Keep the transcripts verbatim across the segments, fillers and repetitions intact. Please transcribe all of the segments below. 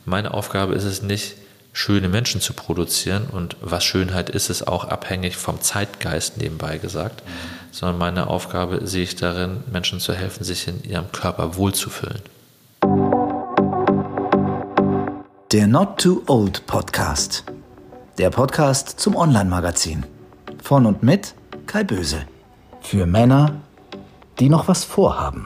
Meine Aufgabe ist es nicht, schöne Menschen zu produzieren, und was Schönheit ist, ist auch abhängig vom Zeitgeist, nebenbei gesagt, mhm. sondern meine Aufgabe sehe ich darin, Menschen zu helfen, sich in ihrem Körper wohlzufühlen. Der Not Too Old Podcast. Der Podcast zum Online-Magazin. Von und mit Kai Böse. Für Männer, die noch was vorhaben.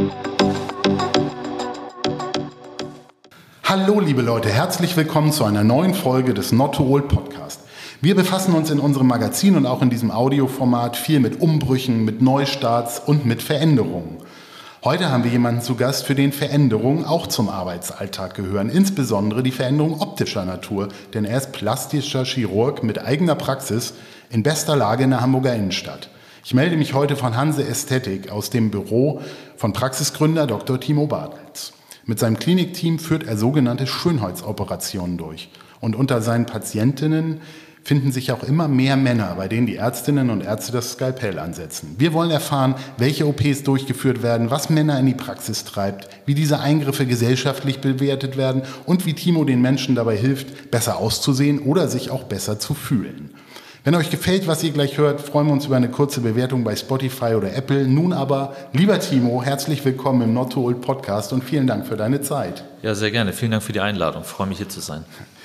Hallo liebe Leute, herzlich willkommen zu einer neuen Folge des Not Too Old Podcast. Wir befassen uns in unserem Magazin und auch in diesem Audioformat viel mit Umbrüchen, mit Neustarts und mit Veränderungen. Heute haben wir jemanden zu Gast, für den Veränderungen auch zum Arbeitsalltag gehören, insbesondere die Veränderung optischer Natur, denn er ist plastischer Chirurg mit eigener Praxis in bester Lage in der Hamburger Innenstadt. Ich melde mich heute von Hanse Ästhetik aus dem Büro von Praxisgründer Doktor Timo Bartels. Mit seinem Klinikteam führt er sogenannte Schönheitsoperationen durch. Und unter seinen Patientinnen finden sich auch immer mehr Männer, bei denen die Ärztinnen und Ärzte das Skalpell ansetzen. Wir wollen erfahren, welche O Ps durchgeführt werden, was Männer in die Praxis treibt, wie diese Eingriffe gesellschaftlich bewertet werden und wie Timo den Menschen dabei hilft, besser auszusehen oder sich auch besser zu fühlen. Wenn euch gefällt, was ihr gleich hört, freuen wir uns über eine kurze Bewertung bei Spotify oder Apple. Nun aber, lieber Timo, herzlich willkommen im Not Too Old Podcast und vielen Dank für deine Zeit. Ja, sehr gerne. Vielen Dank für die Einladung. Ich freue mich, hier zu sein.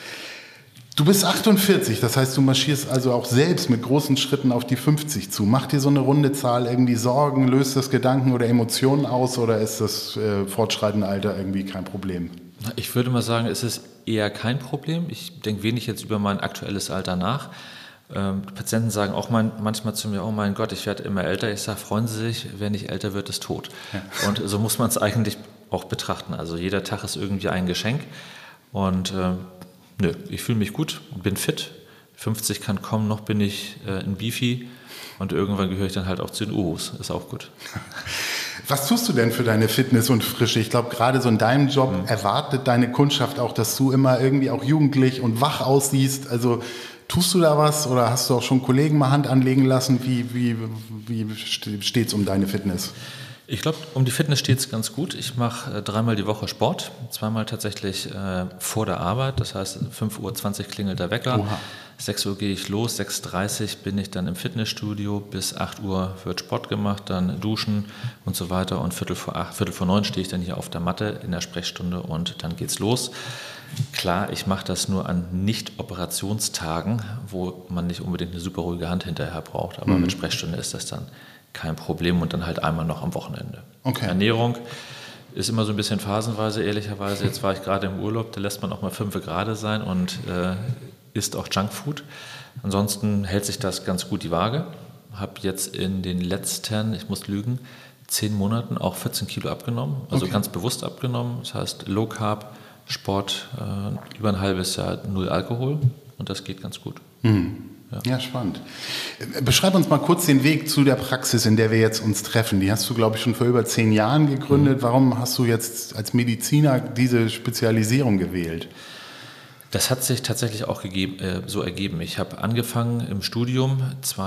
Du bist achtundvierzig, das heißt, du marschierst also auch selbst mit großen Schritten auf die fünfzig zu. Macht dir so eine runde Zahl irgendwie Sorgen? Löst das Gedanken oder Emotionen aus oder ist das äh, fortschreitende Alter irgendwie kein Problem? Ich würde mal sagen, es ist eher kein Problem. Ich denke wenig jetzt über mein aktuelles Alter nach. Ähm, die Patienten sagen auch mein, manchmal zu mir, oh mein Gott, ich werde immer älter. Ich sage, freuen Sie sich, wer nicht älter wird, ist tot. Ja. Und so muss man es eigentlich auch betrachten. Also jeder Tag ist irgendwie ein Geschenk. Und äh, nö, ich fühle mich gut, bin fit. fünfzig kann kommen, noch bin ich äh, ein Beefy. Und irgendwann gehöre ich dann halt auch zu den Uhus. Ist auch gut. Was tust du denn für deine Fitness und Frische? Ich glaube, gerade so in deinem Job mhm. erwartet deine Kundschaft auch, dass du immer irgendwie auch jugendlich und wach aussiehst. Also tust du da was oder hast du auch schon Kollegen mal Hand anlegen lassen? Wie, wie, wie steht es um deine Fitness? Ich glaube, um die Fitness steht es ganz gut. Ich mache äh, dreimal die Woche Sport, zweimal tatsächlich äh, vor der Arbeit. Das heißt, fünf Uhr zwanzig klingelt der Wecker, Oha. sechs Uhr gehe ich los, sechs Uhr dreißig bin ich dann im Fitnessstudio, bis acht Uhr wird Sport gemacht, dann duschen und so weiter. Und Viertel vor acht, Viertel vor neun stehe ich dann hier auf der Matte in der Sprechstunde und dann geht's los. Klar, ich mache das nur an Nicht-Operationstagen, wo man nicht unbedingt eine super ruhige Hand hinterher braucht, aber mhm. mit Sprechstunde ist das dann kein Problem und dann halt einmal noch am Wochenende. Okay. Ernährung ist immer so ein bisschen phasenweise, ehrlicherweise. Jetzt war ich gerade im Urlaub, da lässt man auch mal fünf Grad sein und äh, isst auch Junkfood. Ansonsten hält sich das ganz gut die Waage. Habe jetzt in den letzten, ich muss lügen, zehn Monaten auch vierzehn Kilo abgenommen, also okay. ganz bewusst abgenommen. Das heißt Low Carb, Sport, äh, über ein halbes Jahr null Alkohol und das geht ganz gut. Mhm. Ja. ja, spannend. Beschreib uns mal kurz den Weg zu der Praxis, in der wir jetzt uns treffen. Die hast du, glaube ich, schon vor über zehn Jahren gegründet. Mhm. Warum hast du jetzt als Mediziner diese Spezialisierung gewählt? Das hat sich tatsächlich auch gegeben, äh, so ergeben. Ich habe angefangen im Studium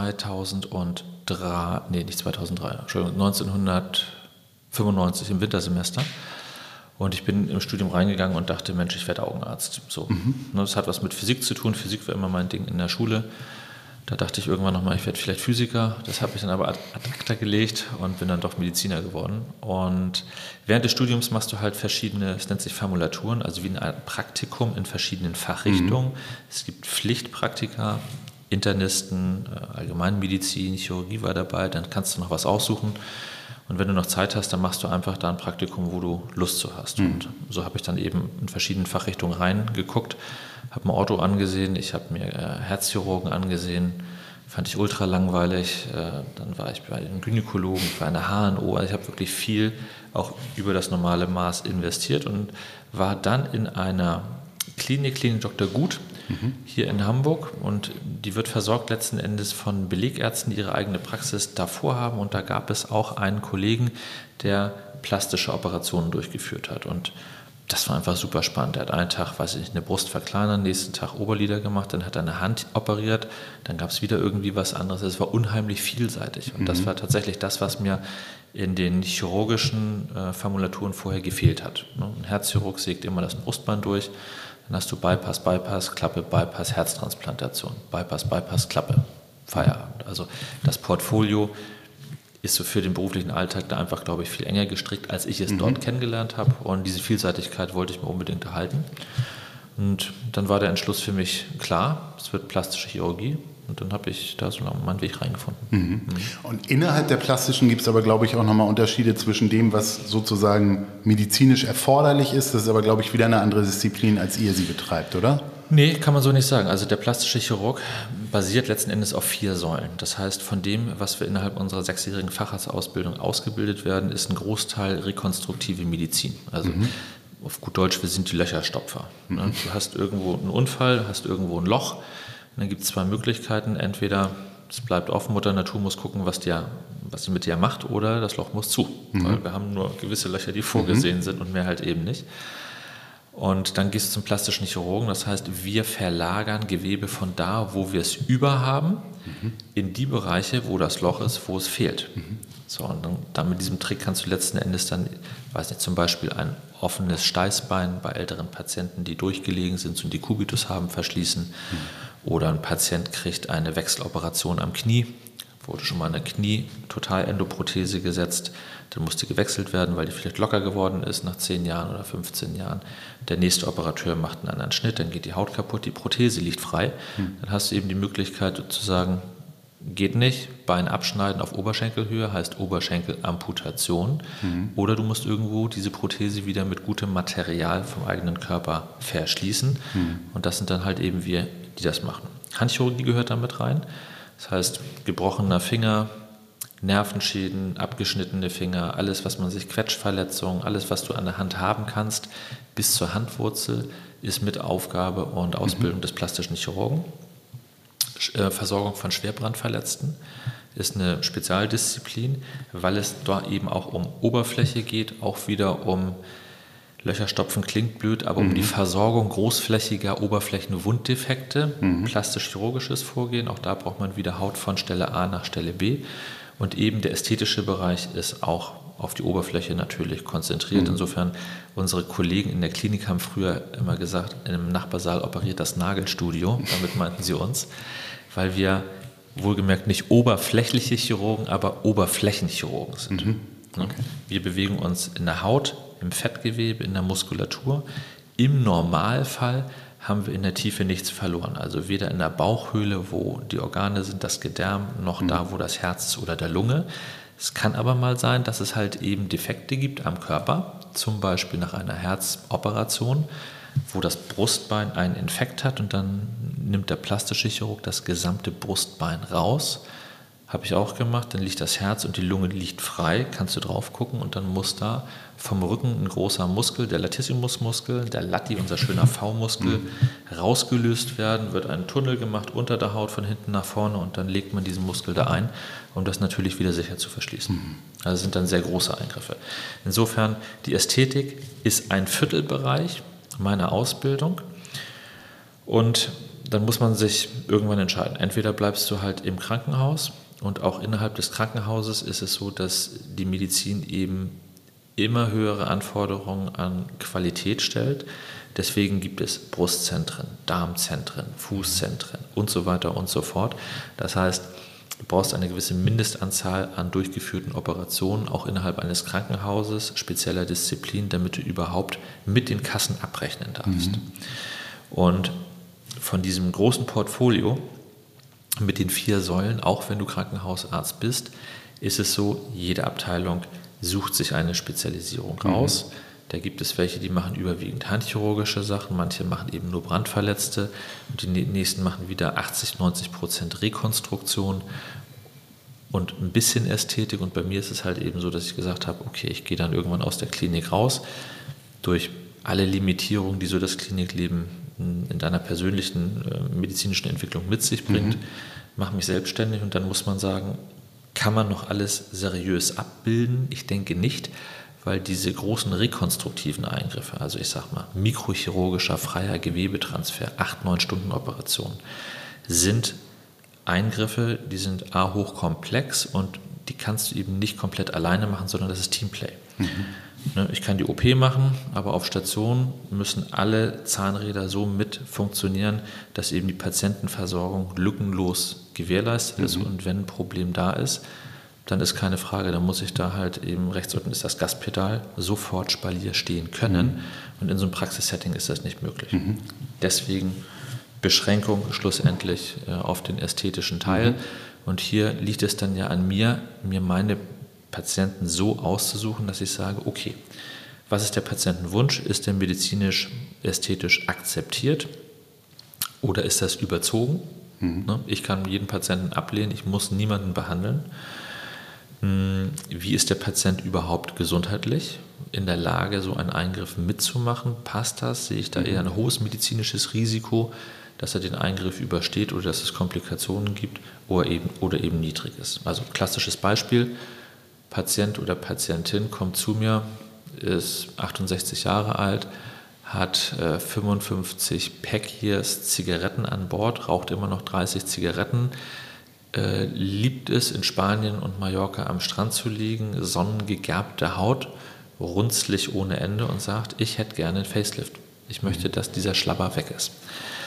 zweitausenddrei, nee, nicht zweitausenddrei, Entschuldigung, neunzehnhundertfünfundneunzig im Wintersemester. Und ich bin im Studium reingegangen und dachte, Mensch, ich werde Augenarzt. So. Mhm. Das hat was mit Physik zu tun. Physik war immer mein Ding in der Schule. Da dachte ich irgendwann nochmal, ich werde vielleicht Physiker. Das habe ich dann aber ad acta gelegt und bin dann doch Mediziner geworden. Und während des Studiums machst du halt verschiedene, es nennt sich Formulaturen, also wie ein Praktikum in verschiedenen Fachrichtungen. Mhm. Es gibt Pflichtpraktika, Internisten, Allgemeinmedizin, Chirurgie war dabei, dann kannst du noch was aussuchen. Und wenn du noch Zeit hast, dann machst du einfach da ein Praktikum, wo du Lust zu hast. Mhm. Und so habe ich dann eben in verschiedenen Fachrichtungen reingeguckt, habe mir Ortho angesehen, ich habe mir äh, Herzchirurgen angesehen, fand ich ultra langweilig. Äh, dann war ich bei einem Gynäkologen, bei einer H N O. Also ich habe wirklich viel auch über das normale Maß investiert und war dann in einer Klinik, Klinik Doktor Gut, mhm. hier in Hamburg, und die wird versorgt letzten Endes von Belegärzten, die ihre eigene Praxis davor haben, und da gab es auch einen Kollegen, der plastische Operationen durchgeführt hat, und das war einfach super spannend. Er hat einen Tag, weiß ich nicht, eine Brust verkleinern, nächsten Tag Oberlider gemacht, dann hat er eine Hand operiert, dann gab es wieder irgendwie was anderes. Es war unheimlich vielseitig. Und mhm. das war tatsächlich das, was mir in den chirurgischen äh, Formulaturen vorher gefehlt hat. Ne? Ein Herzchirurg sägt immer das Brustbein durch, dann hast du Bypass, Bypass, Klappe, Bypass, Herztransplantation, Bypass, Bypass, Klappe, Feierabend. Also das Portfolio ist so für den beruflichen Alltag da einfach, glaube ich, viel enger gestrickt, als ich es mhm. dort kennengelernt habe. Und diese Vielseitigkeit wollte ich mir unbedingt erhalten. Und dann war der Entschluss für mich klar, es wird plastische Chirurgie. Und dann habe ich da so meinen Weg reingefunden. Mhm. Mhm. Und innerhalb der plastischen gibt es aber, glaube ich, auch nochmal Unterschiede zwischen dem, was sozusagen medizinisch erforderlich ist. Das ist aber, glaube ich, wieder eine andere Disziplin, als ihr sie betreibt, oder? Nee, kann man so nicht sagen. Also der plastische Chirurg basiert letzten Endes auf vier Säulen. Das heißt, von dem, was wir innerhalb unserer sechsjährigen Facharztausbildung ausgebildet werden, ist ein Großteil rekonstruktive Medizin. Also mhm. auf gut Deutsch, wir sind die Löcherstopfer. Mhm. Du hast irgendwo einen Unfall, hast irgendwo ein Loch. Und dann gibt es zwei Möglichkeiten. Entweder es bleibt offen, Mutter Natur muss gucken, was, die, was sie mit dir macht, oder das Loch muss zu. Mhm. Weil wir haben nur gewisse Löcher, die vorgesehen mhm. sind und mehr halt eben nicht. Und dann gehst du zum plastischen Chirurgen, das heißt, wir verlagern Gewebe von da, wo wir es überhaben, mhm. in die Bereiche, wo das Loch ist, wo es fehlt. Mhm. So, und dann, dann mit diesem Trick kannst du letzten Endes dann, weiß nicht, zum Beispiel ein offenes Steißbein bei älteren Patienten, die durchgelegen sind und die Kubitus haben, verschließen. Mhm. Oder ein Patient kriegt eine Wechseloperation am Knie, wurde schon mal eine Knie-Total-Endoprothese gesetzt, dann musste gewechselt werden, weil die vielleicht locker geworden ist nach zehn Jahren oder fünfzehn Jahren. Der nächste Operateur macht einen anderen Schnitt, dann geht die Haut kaputt, die Prothese liegt frei. Hm. Dann hast du eben die Möglichkeit zu sagen, geht nicht, Bein abschneiden auf Oberschenkelhöhe, heißt Oberschenkelamputation. Hm. Oder du musst irgendwo diese Prothese wieder mit gutem Material vom eigenen Körper verschließen. Hm. Und das sind dann halt eben wir, die das machen. Handchirurgie gehört damit rein. Das heißt, gebrochener Finger, Nervenschäden, abgeschnittene Finger, alles, was man sich, Quetschverletzungen, alles, was du an der Hand haben kannst, bis zur Handwurzel, ist mit Aufgabe und Ausbildung mhm. des plastischen Chirurgen. Versorgung von Schwerbrandverletzten ist eine Spezialdisziplin, weil es da eben auch um Oberfläche geht, auch wieder um Löcherstopfen klingt blöd, aber mhm. um die Versorgung großflächiger Oberflächenwunddefekte, mhm. plastisch-chirurgisches Vorgehen, auch da braucht man wieder Haut von Stelle A nach Stelle B. Und eben der ästhetische Bereich ist auch auf die Oberfläche natürlich konzentriert. Mhm. Insofern, unsere Kollegen in der Klinik haben früher immer gesagt, in einem Nachbarsaal operiert das Nagelstudio, damit meinten sie uns, weil wir wohlgemerkt nicht oberflächliche Chirurgen, aber Oberflächenchirurgen sind. Mhm. Okay. Wir bewegen uns in der Haut, im Fettgewebe, in der Muskulatur. Im Normalfall haben wir in der Tiefe nichts verloren. Also weder in der Bauchhöhle, wo die Organe sind, das Gedärm, noch mhm. da, wo das Herz ist oder der Lunge. Es kann aber mal sein, dass es halt eben Defekte gibt am Körper, zum Beispiel nach einer Herzoperation, wo das Brustbein einen Infekt hat und dann nimmt der plastische Chirurg das gesamte Brustbein raus. Habe ich auch gemacht, dann liegt das Herz und die Lunge liegt frei, kannst du drauf gucken und dann muss da vom Rücken ein großer Muskel, der Latissimusmuskel, der Latti, unser schöner V-Muskel, mhm. rausgelöst werden, wird ein Tunnel gemacht unter der Haut von hinten nach vorne und dann legt man diesen Muskel da ein, um das natürlich wieder sicher zu verschließen. Mhm. Also sind dann sehr große Eingriffe. Insofern, die Ästhetik ist ein Viertelbereich meiner Ausbildung und dann muss man sich irgendwann entscheiden. Entweder bleibst du halt im Krankenhaus, und auch innerhalb des Krankenhauses ist es so, dass die Medizin eben immer höhere Anforderungen an Qualität stellt. Deswegen gibt es Brustzentren, Darmzentren, Fußzentren und so weiter und so fort. Das heißt, du brauchst eine gewisse Mindestanzahl an durchgeführten Operationen, auch innerhalb eines Krankenhauses, spezieller Disziplin, damit du überhaupt mit den Kassen abrechnen darfst. Mhm. Und von diesem großen Portfolio mit den vier Säulen, auch wenn du Krankenhausarzt bist, ist es so, jede Abteilung sucht sich eine Spezialisierung raus. Mhm. Da gibt es welche, die machen überwiegend handchirurgische Sachen, manche machen eben nur Brandverletzte und die nächsten machen wieder achtzig, neunzig Prozent Rekonstruktion und ein bisschen Ästhetik. Und bei mir ist es halt eben so, dass ich gesagt habe, okay, ich gehe dann irgendwann aus der Klinik raus, durch alle Limitierungen, die so das Klinikleben in deiner persönlichen äh, medizinischen Entwicklung mit sich bringt, mhm. mache mich selbstständig und dann muss man sagen, kann man noch alles seriös abbilden? Ich denke nicht, weil diese großen rekonstruktiven Eingriffe, also ich sag mal mikrochirurgischer freier Gewebetransfer, acht, neun Stunden Operation, sind Eingriffe, die sind a hochkomplex und die kannst du eben nicht komplett alleine machen, sondern das ist Teamplay. Mhm. Ich kann die O P machen, aber auf Station müssen alle Zahnräder so mit funktionieren, dass eben die Patientenversorgung lückenlos gewährleistet ist. Mhm. Und wenn ein Problem da ist, dann ist keine Frage, dann muss ich da halt eben, rechts unten ist das Gaspedal, sofort Spalier stehen können. Mhm. Und in so einem Praxissetting ist das nicht möglich. Mhm. Deswegen Beschränkung schlussendlich äh, auf den ästhetischen Teil. Mhm. Und hier liegt es dann ja an mir, mir meine Patienten so auszusuchen, dass ich sage, okay, was ist der Patientenwunsch? Ist der medizinisch, ästhetisch akzeptiert oder ist das überzogen? Mhm. Ich kann jeden Patienten ablehnen, ich muss niemanden behandeln. Wie ist der Patient überhaupt gesundheitlich in der Lage, so einen Eingriff mitzumachen? Passt das? Sehe ich da eher ein hohes medizinisches Risiko, dass er den Eingriff übersteht oder dass es Komplikationen gibt oder eben, oder eben niedrig ist? Also klassisches Beispiel, Patient oder Patientin kommt zu mir, ist achtundsechzig Jahre alt, hat äh, fünfundfünfzig Pack-Years Zigaretten an Bord, raucht immer noch dreißig Zigaretten, äh, liebt es in Spanien und Mallorca am Strand zu liegen, sonnengegerbte Haut, runzlig ohne Ende und sagt, ich hätte gerne einen Facelift. Ich möchte, dass dieser Schlabber weg ist.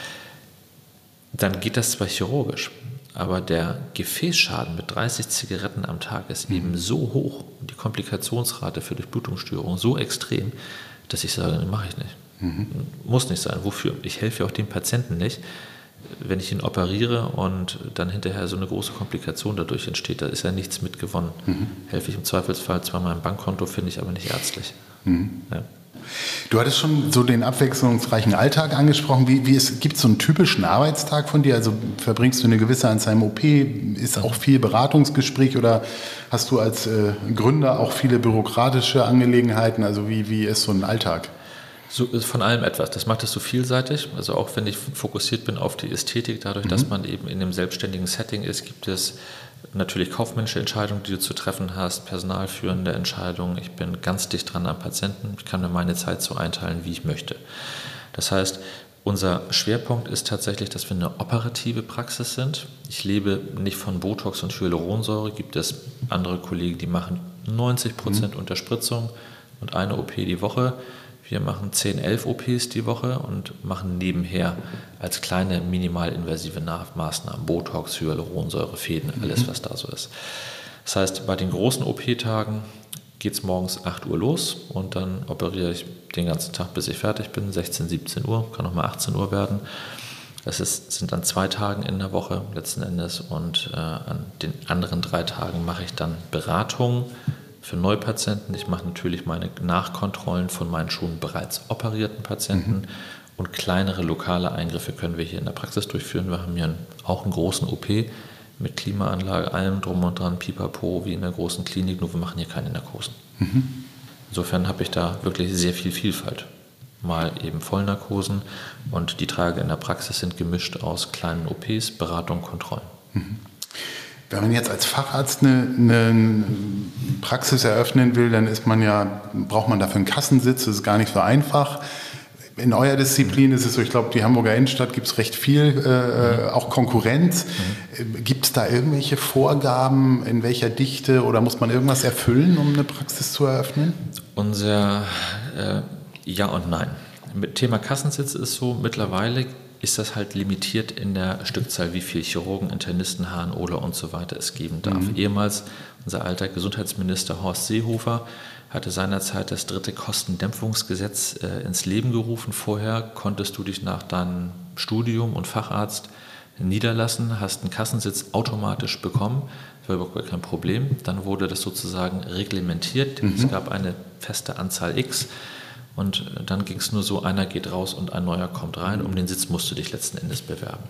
Dann geht das zwar chirurgisch, aber der Gefäßschaden mit dreißig Zigaretten am Tag ist mhm. eben so hoch und die Komplikationsrate für Durchblutungsstörungen so extrem, dass ich sage, das mache ich nicht. Mhm. Muss nicht sein. Wofür? Ich helfe ja auch dem Patienten nicht. Wenn ich ihn operiere und dann hinterher so eine große Komplikation dadurch entsteht, da ist ja nichts mit gewonnen. Mhm. Helfe ich im Zweifelsfall zwar meinem Bankkonto, finde ich aber nicht ärztlich. Mhm. Ja. Du hattest schon so den abwechslungsreichen Alltag angesprochen. Wie, wie gibt es so einen typischen Arbeitstag von dir? Also verbringst du eine gewisse Anzahl im O P? Ist auch viel Beratungsgespräch oder hast du als äh, Gründer auch viele bürokratische Angelegenheiten? Also wie, wie ist so ein Alltag? So, von allem etwas. Das macht es so vielseitig. Also auch wenn ich fokussiert bin auf die Ästhetik, dadurch, mhm. dass man eben in einem selbstständigen Setting ist, gibt es natürlich kaufmännische Entscheidungen, die du zu treffen hast, personalführende Entscheidungen. Ich bin ganz dicht dran am Patienten. Ich kann mir meine Zeit so einteilen, wie ich möchte. Das heißt, unser Schwerpunkt ist tatsächlich, dass wir eine operative Praxis sind. Ich lebe nicht von Botox und Hyaluronsäure. Gibt es andere Kollegen, die machen neunzig Prozent mhm. Unterspritzung und eine O P die Woche. Wir machen zehn, elf O Ps die Woche und machen nebenher als kleine minimalinvasive Maßnahmen Botox, Hyaluronsäure, Fäden, alles was da so ist. Das heißt, bei den großen O P-Tagen geht es morgens acht Uhr los und dann operiere ich den ganzen Tag, bis ich fertig bin, sechzehn, siebzehn Uhr, kann auch mal achtzehn Uhr werden. Das ist, sind dann zwei Tage in der Woche letzten Endes und äh, an den anderen drei Tagen mache ich dann Beratungen für Neupatienten. Ich mache natürlich meine Nachkontrollen von meinen schon bereits operierten Patienten mhm. und kleinere lokale Eingriffe können wir hier in der Praxis durchführen. Wir haben hier auch einen großen O P mit Klimaanlage, allem drum und dran, pipapo, wie in der großen Klinik, nur wir machen hier keine Narkosen. Mhm. Insofern habe ich da wirklich sehr viel Vielfalt. Mal eben Vollnarkosen und die Tage in der Praxis sind gemischt aus kleinen O Ps, Beratung, Kontrollen. Mhm. Wenn man jetzt als Facharzt eine, eine Praxis eröffnen will, dann ist man ja, braucht man dafür einen Kassensitz, das ist gar nicht so einfach. In eurer Disziplin ist es so, ich glaube, die Hamburger Innenstadt gibt es recht viel, äh, auch Konkurrenz. Mhm. Gibt es da irgendwelche Vorgaben, in welcher Dichte oder muss man irgendwas erfüllen, um eine Praxis zu eröffnen? Unser äh, Ja und Nein. Mit Thema Kassensitz ist so, mittlerweile ist das halt limitiert in der Stückzahl, wie viel Chirurgen, Internisten, H N Oler und so weiter es geben darf. Mhm. Ehemals unser alter Gesundheitsminister Horst Seehofer hatte seinerzeit das dritte Kostendämpfungsgesetz äh, ins Leben gerufen. Vorher konntest du dich nach deinem Studium und Facharzt niederlassen, hast einen Kassensitz automatisch bekommen, das war überhaupt kein Problem. Dann wurde das sozusagen reglementiert. Mhm. Es gab eine feste Anzahl X. Und dann ging es nur so, einer geht raus und ein neuer kommt rein. Um den Sitz musst du dich letzten Endes bewerben.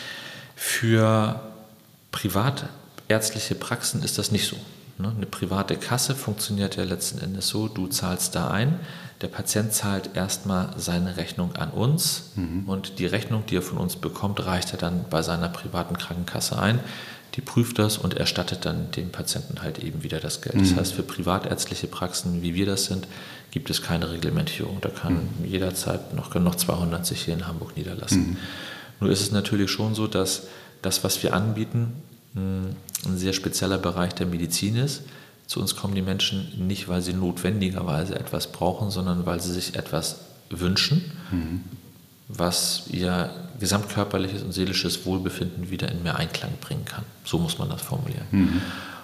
Für privatärztliche Praxen ist das nicht so. Eine private Kasse funktioniert ja letzten Endes so, du zahlst da ein, der Patient zahlt erstmal seine Rechnung an uns mhm. und die Rechnung, die er von uns bekommt, reicht er dann bei seiner privaten Krankenkasse ein. die prüft das und erstattet dann dem Patienten halt eben wieder das Geld. Das heißt, für privatärztliche Praxen, wie wir das sind, gibt es keine Reglementierung. Da kann mhm. jederzeit noch, können noch zweihundert sich hier in Hamburg niederlassen. Mhm. Nur ist es natürlich schon so, dass das, was wir anbieten, ein sehr spezieller Bereich der Medizin ist. Zu uns kommen die Menschen nicht, weil sie notwendigerweise etwas brauchen, sondern weil sie sich etwas wünschen, mhm. was ihr gesamtkörperliches und seelisches Wohlbefinden wieder in mehr Einklang bringen kann. So muss man das formulieren. Mhm.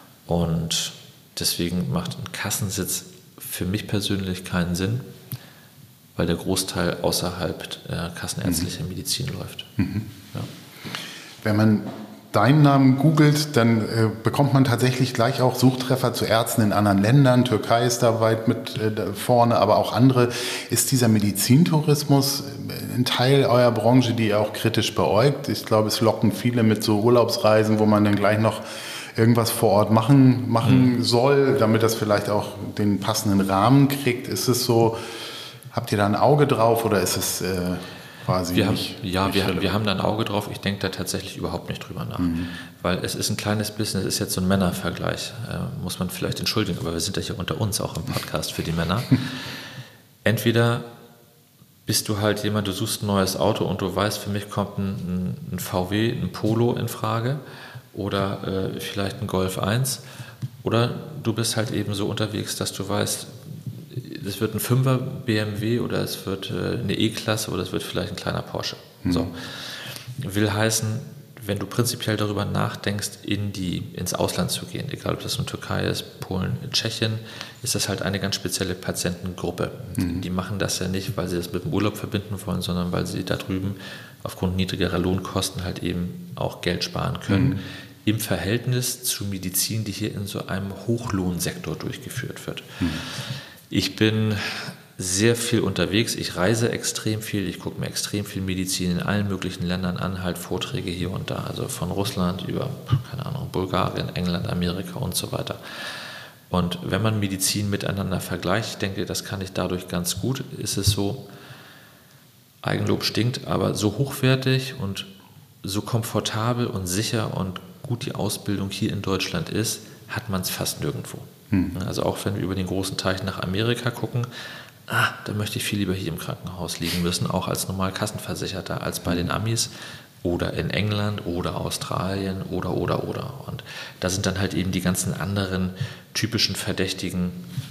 Und deswegen macht ein Kassensitz für mich persönlich keinen Sinn, weil der Großteil außerhalb der kassenärztlichen mhm. Medizin läuft. Mhm. Ja. Wenn man deinen Namen googelt, dann äh, bekommt man tatsächlich gleich auch Suchtreffer zu Ärzten in anderen Ländern. Türkei ist da weit mit äh, vorne, aber auch andere. Ist dieser Medizintourismus ein Teil eurer Branche, die ihr auch kritisch beäugt? Ich glaube, es locken viele mit so Urlaubsreisen, wo man dann gleich noch irgendwas vor Ort machen, machen mhm. soll, damit das vielleicht auch den passenden Rahmen kriegt. Ist es so, habt ihr da ein Auge drauf oder ist es... Äh, Quasi wir haben, nicht, ja, nicht wir, wir haben da ein Auge drauf. Ich denke da tatsächlich überhaupt nicht drüber nach. Mhm. Weil es ist ein kleines Business, es ist jetzt so ein Männervergleich. Äh, muss man vielleicht entschuldigen, aber wir sind ja hier unter uns auch im Podcast für die Männer. Entweder bist du halt jemand, du suchst ein neues Auto und du weißt, für mich kommt ein, ein V W, ein Polo in Frage oder äh, vielleicht ein Golf eins. Oder du bist halt eben so unterwegs, dass du weißt, es wird ein Fünfer B M W oder es wird eine E-Klasse oder es wird vielleicht ein kleiner Porsche. Mhm. So. Will heißen, wenn du prinzipiell darüber nachdenkst, in die, ins Ausland zu gehen, egal ob das in Türkei ist, Polen, Tschechien, ist das halt eine ganz spezielle Patientengruppe. Mhm. Die machen das ja nicht, weil sie das mit dem Urlaub verbinden wollen, sondern weil sie da drüben aufgrund niedrigerer Lohnkosten halt eben auch Geld sparen können. Mhm. Im Verhältnis zu Medizin, die hier in so einem Hochlohnsektor durchgeführt wird. Mhm. Ich bin sehr viel unterwegs, ich reise extrem viel, ich gucke mir extrem viel Medizin in allen möglichen Ländern an, halt Vorträge hier und da, also von Russland über, keine Ahnung, Bulgarien, England, Amerika und so weiter. Und wenn man Medizin miteinander vergleicht, ich denke, das kann ich dadurch ganz gut, ist es so, Eigenlob stinkt, aber so hochwertig und so komfortabel und sicher und gut die Ausbildung hier in Deutschland ist, hat man es fast nirgendwo. Also auch wenn wir über den großen Teich nach Amerika gucken, ah, da möchte ich viel lieber hier im Krankenhaus liegen müssen, auch als normal Kassenversicherter, als bei den Amis oder in England oder Australien oder, oder, oder. Und da sind dann halt eben die ganzen anderen typischen Verdächtigen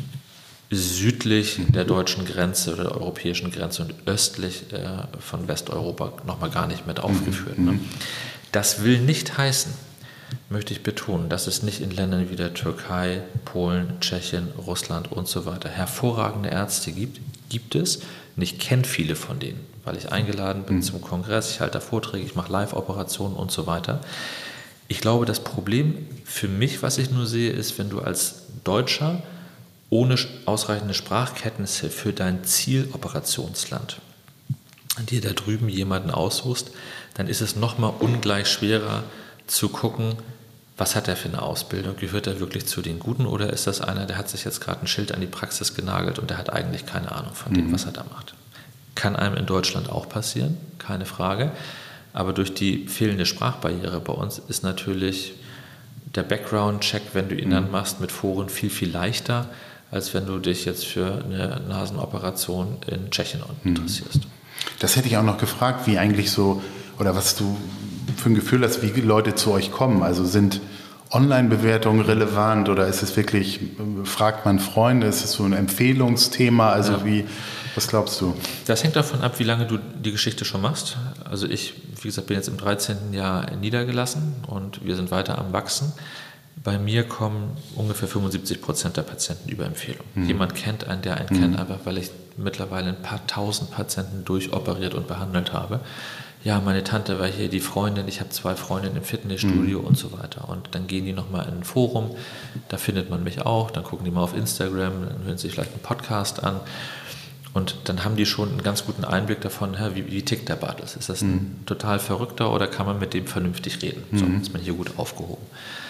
südlich der deutschen Grenze oder der europäischen Grenze und östlich äh, von Westeuropa nochmal gar nicht mit aufgeführt. Ne? Das will nicht heißen, möchte ich betonen, dass es nicht in Ländern wie der Türkei, Polen, Tschechien, Russland und so weiter hervorragende Ärzte gibt. Gibt es. Und ich kenne viele von denen, weil ich eingeladen bin mhm. zum Kongress, ich halte da Vorträge, ich mache Live-Operationen und so weiter. Ich glaube, das Problem für mich, was ich nur sehe, ist, wenn du als Deutscher ohne ausreichende Sprachkenntnisse für dein Zieloperationsland dir da drüben jemanden aussuchst, dann ist es nochmal ungleich schwerer, zu gucken, was hat er für eine Ausbildung, gehört er wirklich zu den Guten oder ist das einer, der hat sich jetzt gerade ein Schild an die Praxis genagelt und der hat eigentlich keine Ahnung von dem, mhm. was er da macht. Kann einem in Deutschland auch passieren, keine Frage, aber durch die fehlende Sprachbarriere bei uns ist natürlich der Background-Check, wenn du ihn mhm. dann machst mit Foren, viel, viel leichter, als wenn du dich jetzt für eine Nasenoperation in Tschechien interessierst. Das hätte ich auch noch gefragt, wie eigentlich so, oder was du für ein Gefühl hast, wie Leute zu euch kommen. Also sind Online-Bewertungen relevant oder ist es wirklich, fragt man Freunde, ist es so ein Empfehlungsthema? Also ja. wie, was glaubst du? Das hängt davon ab, wie lange du die Geschichte schon machst. Also ich, wie gesagt, bin jetzt im dreizehnten Jahr niedergelassen und wir sind weiter am Wachsen. Bei mir kommen ungefähr fünfundsiebzig Prozent der Patienten über Empfehlung. Mhm. Jemand kennt einen, der einen mhm. kennt, einfach weil ich mittlerweile ein paar tausend Patienten durchoperiert und behandelt habe. Ja, meine Tante war hier, die Freundin, ich habe zwei Freundinnen im Fitnessstudio mhm. und so weiter. Und dann gehen die nochmal in ein Forum, da findet man mich auch, dann gucken die mal auf Instagram, dann hören sie sich vielleicht einen Podcast an. Und dann haben die schon einen ganz guten Einblick davon, wie, wie tickt der Bartels. Ist das ein mhm. total Verrückter oder kann man mit dem vernünftig reden? Mhm. So ist man hier gut aufgehoben.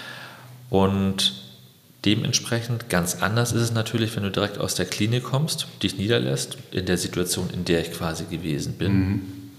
Und dementsprechend ganz anders ist es natürlich, wenn du direkt aus der Klinik kommst, dich niederlässt, in der Situation, in der ich quasi gewesen bin. Mhm.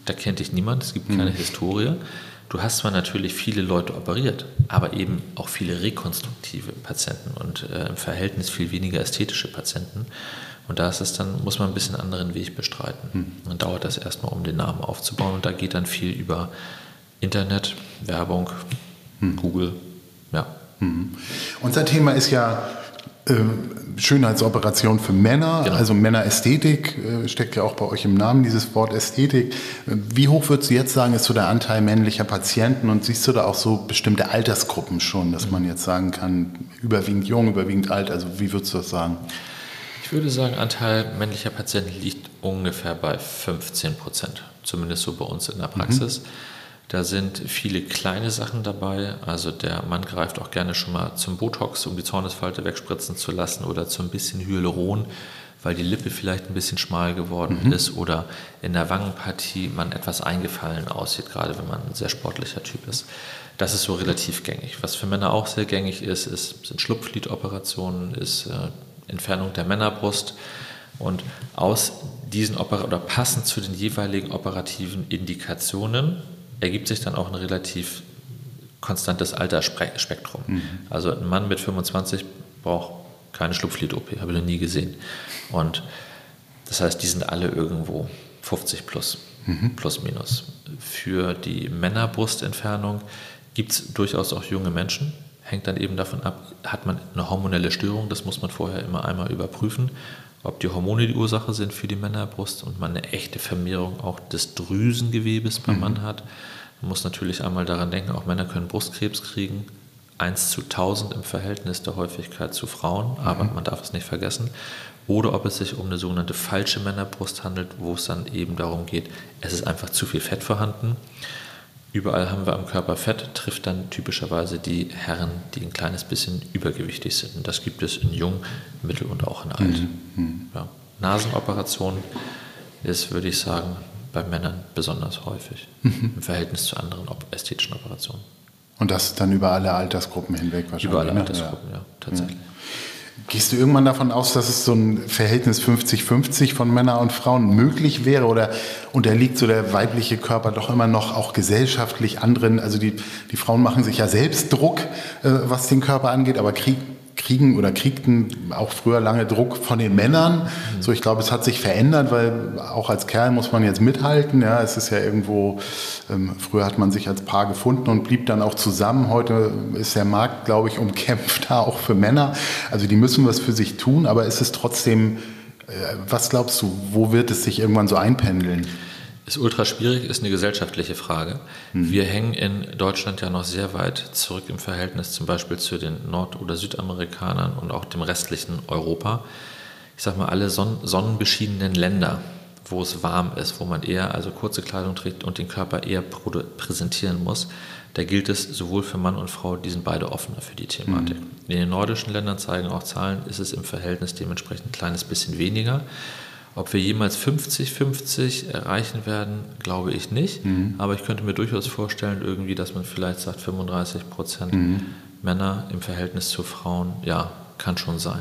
da kennt dich niemand, es gibt keine mhm. Historie. Du hast zwar natürlich viele Leute operiert, aber eben auch viele rekonstruktive Patienten und äh, im Verhältnis viel weniger ästhetische Patienten. Und da ist es dann, muss man ein bisschen einen anderen Weg bestreiten. Mhm. Dann dauert das erstmal, um den Namen aufzubauen. Und da geht dann viel über Internet, Werbung, mhm. Google, ja. Mhm. Unser Thema ist ja äh, Schönheitsoperation für Männer, genau. Also Männerästhetik, äh, steckt ja auch bei euch im Namen, dieses Wort Ästhetik. Wie hoch würdest du jetzt sagen, ist so der Anteil männlicher Patienten und siehst du da auch so bestimmte Altersgruppen schon, dass mhm. man jetzt sagen kann, überwiegend jung, überwiegend alt, also wie würdest du das sagen? Ich würde sagen, Anteil männlicher Patienten liegt ungefähr bei fünfzehn Prozent, zumindest so bei uns in der Praxis. Mhm. Da sind viele kleine Sachen dabei, also der Mann greift auch gerne schon mal zum Botox, um die Zornesfalte wegspritzen zu lassen oder zu ein bisschen Hyaluron, weil die Lippe vielleicht ein bisschen schmal geworden mhm. ist oder in der Wangenpartie man etwas eingefallen aussieht, gerade wenn man ein sehr sportlicher Typ ist. Das ist so relativ gängig. Was für Männer auch sehr gängig ist, ist sind Schlupflidoperationen, ist äh, Entfernung der Männerbrust. Und aus diesen Oper- oder passend zu den jeweiligen operativen Indikationen ergibt sich dann auch ein relativ konstantes Altersspektrum. Mhm. Also ein Mann mit fünfundzwanzig braucht keine Schlupflid-O P, habe ich noch nie gesehen. Und das heißt, die sind alle irgendwo fünfzig plus, mhm. plus minus. Für die Männerbrustentfernung gibt es durchaus auch junge Menschen. Hängt dann eben davon ab, hat man eine hormonelle Störung, das muss man vorher immer einmal überprüfen, ob die Hormone die Ursache sind für die Männerbrust und man eine echte Vermehrung auch des Drüsengewebes beim mhm. Mann hat. Man muss natürlich einmal daran denken, auch Männer können Brustkrebs kriegen, eins zu tausend im Verhältnis der Häufigkeit zu Frauen, mhm. aber man darf es nicht vergessen. Oder ob es sich um eine sogenannte falsche Männerbrust handelt, wo es dann eben darum geht, es ist einfach zu viel Fett vorhanden. Überall haben wir am Körper Fett, trifft dann typischerweise die Herren, die ein kleines bisschen übergewichtig sind. Und das gibt es in Jung, Mittel und auch in Alt. Mhm. Ja. Nasenoperation ist, würde ich sagen, bei Männern besonders häufig mhm. im Verhältnis zu anderen ästhetischen Operationen. Und das dann über alle Altersgruppen hinweg wahrscheinlich? Über alle Altersgruppen, ja, ja tatsächlich. Ja. Gehst du irgendwann davon aus, dass es so ein Verhältnis fünfzig fünfzig von Männern und Frauen möglich wäre oder unterliegt so der weibliche Körper doch immer noch auch gesellschaftlich anderen, also die, die Frauen machen sich ja selbst Druck, äh, was den Körper angeht, aber krieg, kriegen oder kriegten auch früher lange Druck von den Männern. Mhm. So, ich glaube, es hat sich verändert, weil auch als Kerl muss man jetzt mithalten. Ja, es ist ja irgendwo, ähm, früher hat man sich als Paar gefunden und blieb dann auch zusammen. Heute ist der Markt, glaube ich, umkämpfter auch für Männer. Also die müssen was für sich tun, aber es ist trotzdem, äh, was glaubst du, wo wird es sich irgendwann so einpendeln? Ist ultra schwierig, ist eine gesellschaftliche Frage. Mhm. Wir hängen in Deutschland ja noch sehr weit zurück im Verhältnis zum Beispiel zu den Nord- oder Südamerikanern und auch dem restlichen Europa. Ich sag mal, alle son- sonnenbeschienenen Länder, wo es warm ist, wo man eher also kurze Kleidung trägt und den Körper eher produ- präsentieren muss, da gilt es sowohl für Mann und Frau, die sind beide offener für die Thematik. Mhm. In den nordischen Ländern zeigen auch Zahlen, ist es im Verhältnis dementsprechend ein kleines bisschen weniger. Ob wir jemals fünfzig fünfzig erreichen werden, glaube ich nicht. Mhm. Aber ich könnte mir durchaus vorstellen, irgendwie, dass man vielleicht sagt, fünfunddreißig Prozent mhm. Männer im Verhältnis zu Frauen, ja, kann schon sein.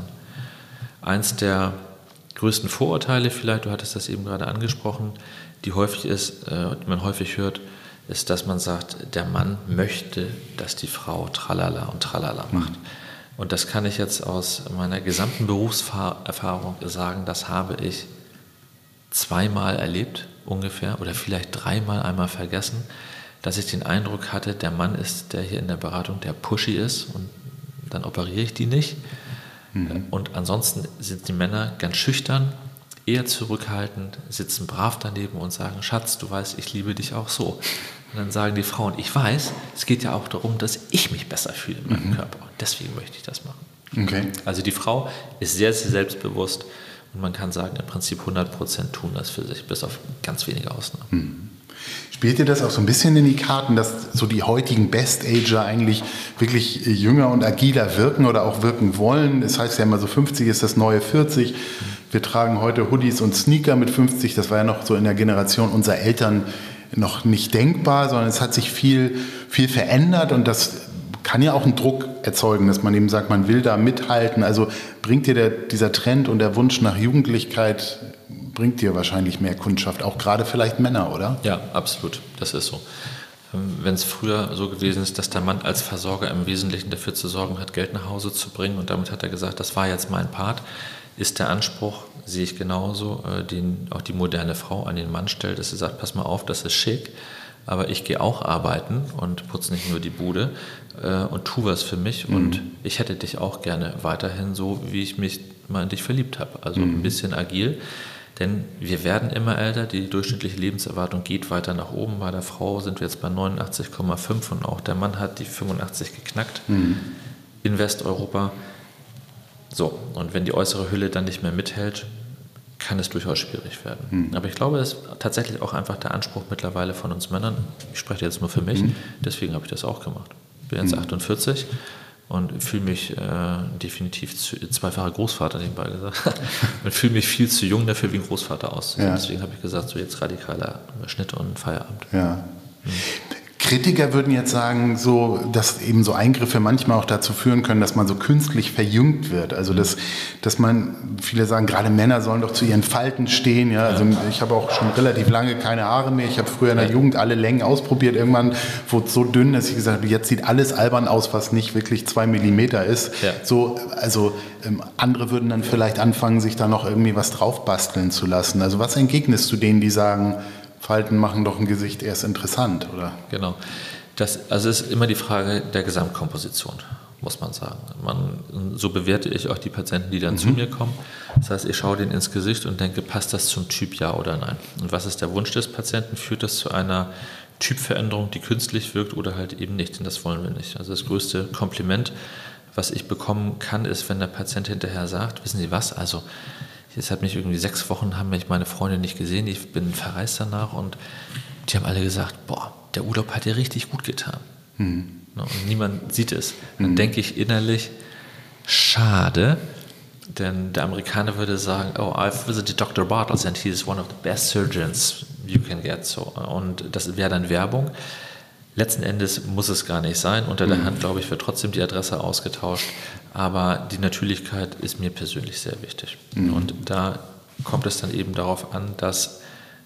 Eins der größten Vorurteile vielleicht, du hattest das eben gerade angesprochen, die häufig ist, äh, die man häufig hört, ist, dass man sagt, der Mann möchte, dass die Frau tralala und tralala macht. Mhm. Und das kann ich jetzt aus meiner gesamten Berufserfahrung sagen, das habe ich zweimal erlebt ungefähr oder vielleicht dreimal einmal vergessen, dass ich den Eindruck hatte, der Mann ist der hier in der Beratung, der pushy ist und dann operiere ich die nicht. Mhm. Und ansonsten sind die Männer ganz schüchtern, eher zurückhaltend, sitzen brav daneben und sagen, Schatz, du weißt, ich liebe dich auch so. Und dann sagen die Frauen, ich weiß, es geht ja auch darum, dass ich mich besser fühle in meinem mhm. Körper. Und deswegen möchte ich das machen. Okay. Also die Frau ist sehr, sehr selbstbewusst und man kann sagen, im Prinzip hundert Prozent tun das für sich, bis auf ganz wenige Ausnahmen. Mhm. Spielt dir das auch so ein bisschen in die Karten, dass so die heutigen Best-Ager eigentlich wirklich jünger und agiler wirken oder auch wirken wollen? Das heißt ja immer so, fünfzig ist das neue vierzig. Mhm. Wir tragen heute Hoodies und Sneaker mit fünfzig. Das war ja noch so in der Generation unserer Eltern noch nicht denkbar, sondern es hat sich viel, viel verändert und das kann ja auch einen Druck erzeugen, dass man eben sagt, man will da mithalten. Also bringt dir der, dieser Trend und der Wunsch nach Jugendlichkeit bringt dir wahrscheinlich mehr Kundschaft, auch gerade vielleicht Männer, oder? Ja, absolut, das ist so. Wenn es früher so gewesen ist, dass der Mann als Versorger im Wesentlichen dafür zu sorgen hat, Geld nach Hause zu bringen und damit hat er gesagt, das war jetzt mein Part, ist der Anspruch, sehe ich genauso, den auch die moderne Frau an den Mann stellt, dass sie sagt, pass mal auf, das ist schick, aber ich gehe auch arbeiten und putze nicht nur die Bude und tu was für mich mhm. und ich hätte dich auch gerne weiterhin so, wie ich mich mal in dich verliebt habe, also mhm. ein bisschen agil. Denn wir werden immer älter, die durchschnittliche Lebenserwartung geht weiter nach oben. Bei der Frau sind wir jetzt bei neunundachtzig Komma fünf und auch der Mann hat die fünfundachtzig geknackt mhm. in Westeuropa. So, und wenn die äußere Hülle dann nicht mehr mithält, kann es durchaus schwierig werden. Mhm. Aber ich glaube, es ist tatsächlich auch einfach der Anspruch mittlerweile von uns Männern. Ich spreche jetzt nur für mich, mhm. deswegen habe ich das auch gemacht. Ich bin jetzt mhm. achtundvierzig. Und fühle mich äh, definitiv zu, zweifacher Großvater nebenbei gesagt und fühle mich viel zu jung dafür wie ein Großvater aus. Ja. Deswegen habe ich gesagt, so jetzt radikaler Schnitt und Feierabend. Ja. Mhm. Kritiker würden jetzt sagen, so, dass eben so Eingriffe manchmal auch dazu führen können, dass man so künstlich verjüngt wird. Also dass, dass man, viele sagen, gerade Männer sollen doch zu ihren Falten stehen. Ja? Also ich habe auch schon relativ lange keine Haare mehr. Ich habe früher in der Jugend alle Längen ausprobiert. Irgendwann wurde es so dünn, dass ich gesagt habe, jetzt sieht alles albern aus, was nicht wirklich zwei Millimeter ist. Ja. So, also ähm, andere würden dann vielleicht anfangen, sich da noch irgendwie was drauf basteln zu lassen. Also was entgegnest du denen, die sagen, Falten machen doch ein Gesicht erst interessant, oder? Genau. Das, also es ist immer die Frage der Gesamtkomposition, muss man sagen. Man, so bewerte ich auch die Patienten, die dann mhm. zu mir kommen. Das heißt, ich schaue denen ins Gesicht und denke, passt das zum Typ, ja oder nein? Und was ist der Wunsch des Patienten? Führt das zu einer Typveränderung, die künstlich wirkt oder halt eben nicht? Und das wollen wir nicht. Also das größte Kompliment, was ich bekommen kann, ist, wenn der Patient hinterher sagt, wissen Sie was, also es hat mich irgendwie sechs Wochen, haben mich meine Freunde nicht gesehen, ich bin verreist danach und die haben alle gesagt, boah, der Urlaub hat dir richtig gut getan. Mhm. Und niemand sieht es. Dann mhm. denke ich innerlich, schade, denn der Amerikaner würde sagen, oh, I've visited Doktor Bartels and he is one of the best surgeons you can get. So. Und das wäre dann Werbung. Letzten Endes muss es gar nicht sein. Unter der Hand, glaube ich, wird trotzdem die Adresse ausgetauscht. Aber die Natürlichkeit ist mir persönlich sehr wichtig. Mhm. Und da kommt es dann eben darauf an, dass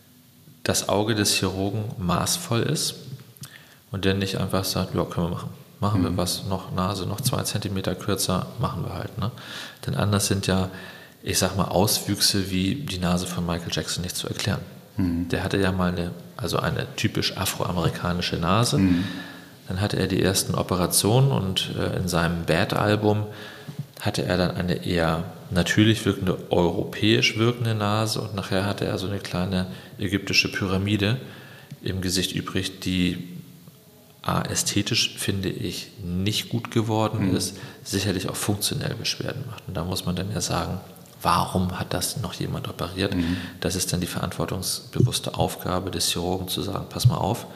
das Auge des Chirurgen maßvoll ist und der nicht einfach sagt, ja, können wir machen. Machen mhm. wir was, noch Nase, noch zwei Zentimeter kürzer, machen wir halt. Ne? Denn anders sind ja, ich sag mal, Auswüchse wie die Nase von Michael Jackson nicht zu erklären. Mhm. Der hatte ja mal eine, also eine typisch afroamerikanische Nase. Mhm. Dann hatte er die ersten Operationen und äh, in seinem Bad-Album hatte er dann eine eher natürlich wirkende, europäisch wirkende Nase und nachher hatte er so eine kleine ägyptische Pyramide im Gesicht übrig, die A, ästhetisch, finde ich, nicht gut geworden mhm. ist, sicherlich auch funktionell Beschwerden macht. Und da muss man dann ja sagen, warum hat das noch jemand operiert? Mhm. Das ist dann die verantwortungsbewusste Aufgabe des Chirurgen zu sagen, pass mal auf,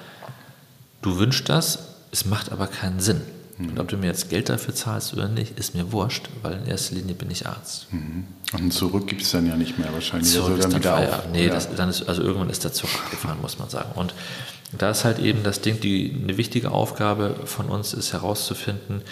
du wünschst das, es macht aber keinen Sinn. Mhm. Und ob du mir jetzt Geld dafür zahlst oder nicht, ist mir wurscht, weil in erster Linie bin ich Arzt. Mhm. Und zurück gibt es dann ja nicht mehr wahrscheinlich. Zurück also ist dann wieder nee, ja. das, dann ist, also irgendwann ist der Zug abgefahren, muss man sagen. Und da ist halt eben das Ding, die, eine wichtige Aufgabe von uns ist herauszufinden,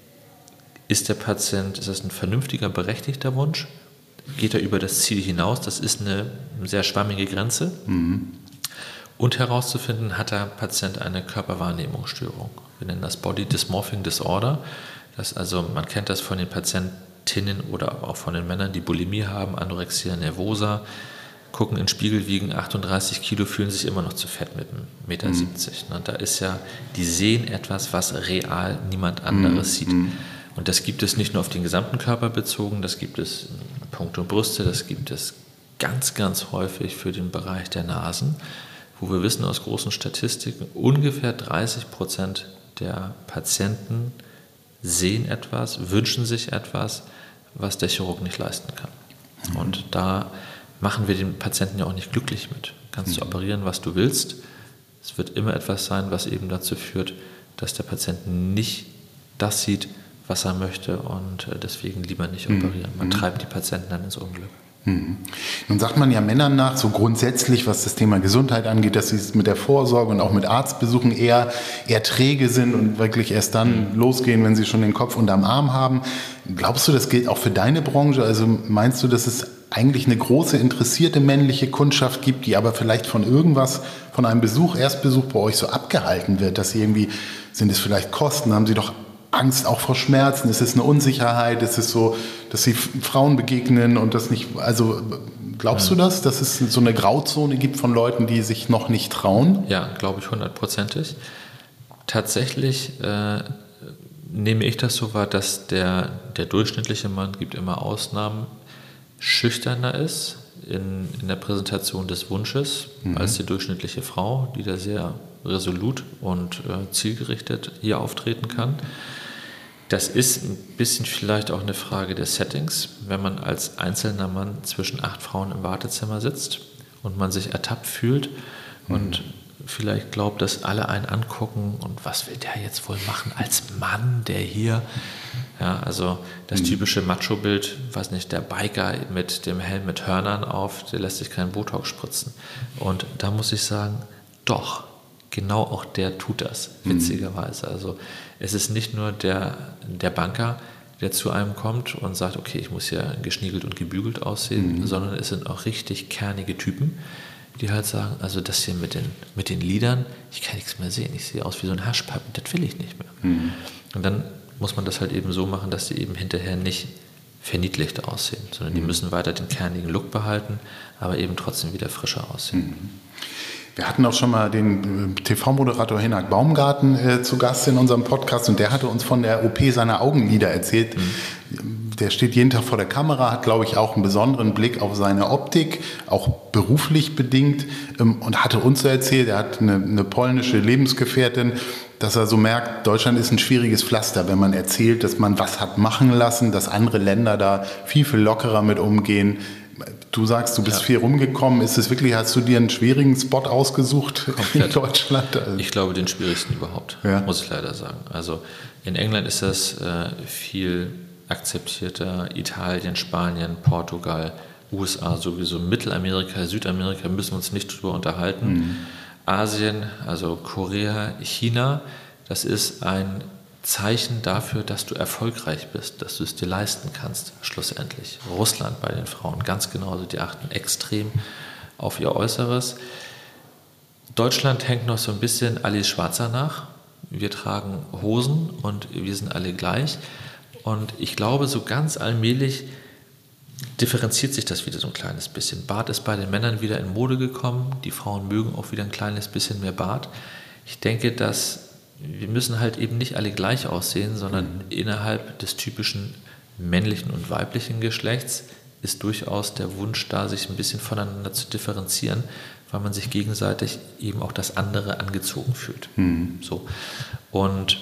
ist der Patient, ist das ein vernünftiger, berechtigter Wunsch? Geht er über das Ziel hinaus? Das ist eine sehr schwammige Grenze. Mhm. Und herauszufinden, hat der Patient eine Körperwahrnehmungsstörung. Wir nennen das Body Dysmorphing Disorder. Das also, man kennt das von den Patientinnen oder auch von den Männern, die Bulimie haben, Anorexia nervosa, gucken in den Spiegel, wiegen achtunddreißig Kilo, fühlen sich immer noch zu fett mit einem Meter siebzig. Mhm. Da ist ja, die sehen etwas, was real niemand anderes mhm. sieht. Und das gibt es nicht nur auf den gesamten Körper bezogen, das gibt es in puncto Brüste, das gibt es ganz, ganz häufig für den Bereich der Nasen, wo wir wissen aus großen Statistiken, ungefähr dreißig Prozent der Patienten sehen etwas, wünschen sich etwas, was der Chirurg nicht leisten kann. Mhm. Und da machen wir den Patienten ja auch nicht glücklich mit. Kannst du operieren, was du willst. Es wird immer etwas sein, was eben dazu führt, dass der Patient nicht das sieht, was er möchte und deswegen lieber nicht operieren. Man mhm. treibt die Patienten dann ins Unglück. Mhm. Nun sagt man ja Männern nach, so grundsätzlich, was das Thema Gesundheit angeht, dass sie mit der Vorsorge und auch mit Arztbesuchen eher, eher träge sind und wirklich erst dann mhm. losgehen, wenn sie schon den Kopf unterm Arm haben. Glaubst du, das gilt auch für deine Branche? Also meinst du, dass es eigentlich eine große interessierte männliche Kundschaft gibt, die aber vielleicht von irgendwas, von einem Besuch, Erstbesuch bei euch so abgehalten wird, dass sie irgendwie, sind es vielleicht Kosten, haben sie doch Angst auch vor Schmerzen, es ist eine Unsicherheit, es ist so, dass sie Frauen begegnen und das nicht, also glaubst du das, dass es so eine Grauzone gibt von Leuten, die sich noch nicht trauen? Ja, glaube ich hundertprozentig. Tatsächlich äh, nehme ich das so wahr, dass der, der durchschnittliche Mann, gibt immer Ausnahmen, schüchterner ist in, in der Präsentation des Wunsches mhm. als die durchschnittliche Frau, die da sehr resolut und äh, zielgerichtet hier auftreten kann. Das ist ein bisschen vielleicht auch eine Frage des Settings, wenn man als einzelner Mann zwischen acht Frauen im Wartezimmer sitzt und man sich ertappt fühlt mhm. und vielleicht glaubt, dass alle einen angucken und was will der jetzt wohl machen als Mann, der hier, ja, also das mhm. typische Macho-Bild, weiß nicht, der Biker mit dem Helm mit Hörnern auf, der lässt sich keinen Botox spritzen. Und da muss ich sagen, doch, genau auch der tut das, witzigerweise. Also es ist nicht nur der, der Banker, der zu einem kommt und sagt, okay, ich muss ja geschniegelt und gebügelt aussehen, mhm. sondern es sind auch richtig kernige Typen, die halt sagen, also das hier mit den, mit den Lidern, ich kann nichts mehr sehen, ich sehe aus wie so ein Haschpappen, das will ich nicht mehr. Mhm. Und dann muss man das halt eben so machen, dass die eben hinterher nicht verniedlicht aussehen, sondern mhm. die müssen weiter den kernigen Look behalten, aber eben trotzdem wieder frischer aussehen. Mhm. Wir hatten auch schon mal den T V-Moderator Hinak Baumgarten äh, zu Gast in unserem Podcast und der hatte uns von der O P seiner Augenlider erzählt. Mhm. Der steht jeden Tag vor der Kamera, hat, glaube ich, auch einen besonderen Blick auf seine Optik, auch beruflich bedingt ähm, und hatte uns so erzählt, er hat eine, eine polnische Lebensgefährtin, dass er so merkt, Deutschland ist ein schwieriges Pflaster, wenn man erzählt, dass man was hat machen lassen, dass andere Länder da viel, viel lockerer mit umgehen. Du sagst, du bist ja. viel rumgekommen. Ist es wirklich, hast du dir einen schwierigen Spot ausgesucht Komplett. in Deutschland? Also ich glaube, den schwierigsten überhaupt, ja. muss ich leider sagen. Also in England ist das äh, viel akzeptierter. Italien, Spanien, Portugal, U S A sowieso, Mittelamerika, Südamerika müssen wir uns nicht drüber unterhalten. Mhm. Asien, also Korea, China, das ist ein Zeichen dafür, dass du erfolgreich bist, dass du es dir leisten kannst, schlussendlich. Russland bei den Frauen ganz genauso, die achten extrem auf ihr Äußeres. Deutschland hängt noch so ein bisschen Alice Schwarzer nach. Wir tragen Hosen und wir sind alle gleich. Und ich glaube, so ganz allmählich differenziert sich das wieder so ein kleines bisschen. Bart ist bei den Männern wieder in Mode gekommen. Die Frauen mögen auch wieder ein kleines bisschen mehr Bart. Ich denke, dass wir müssen halt eben nicht alle gleich aussehen, sondern mhm. innerhalb des typischen männlichen und weiblichen Geschlechts ist durchaus der Wunsch da, sich ein bisschen voneinander zu differenzieren, weil man sich gegenseitig eben auch das andere angezogen fühlt. Mhm. So. Und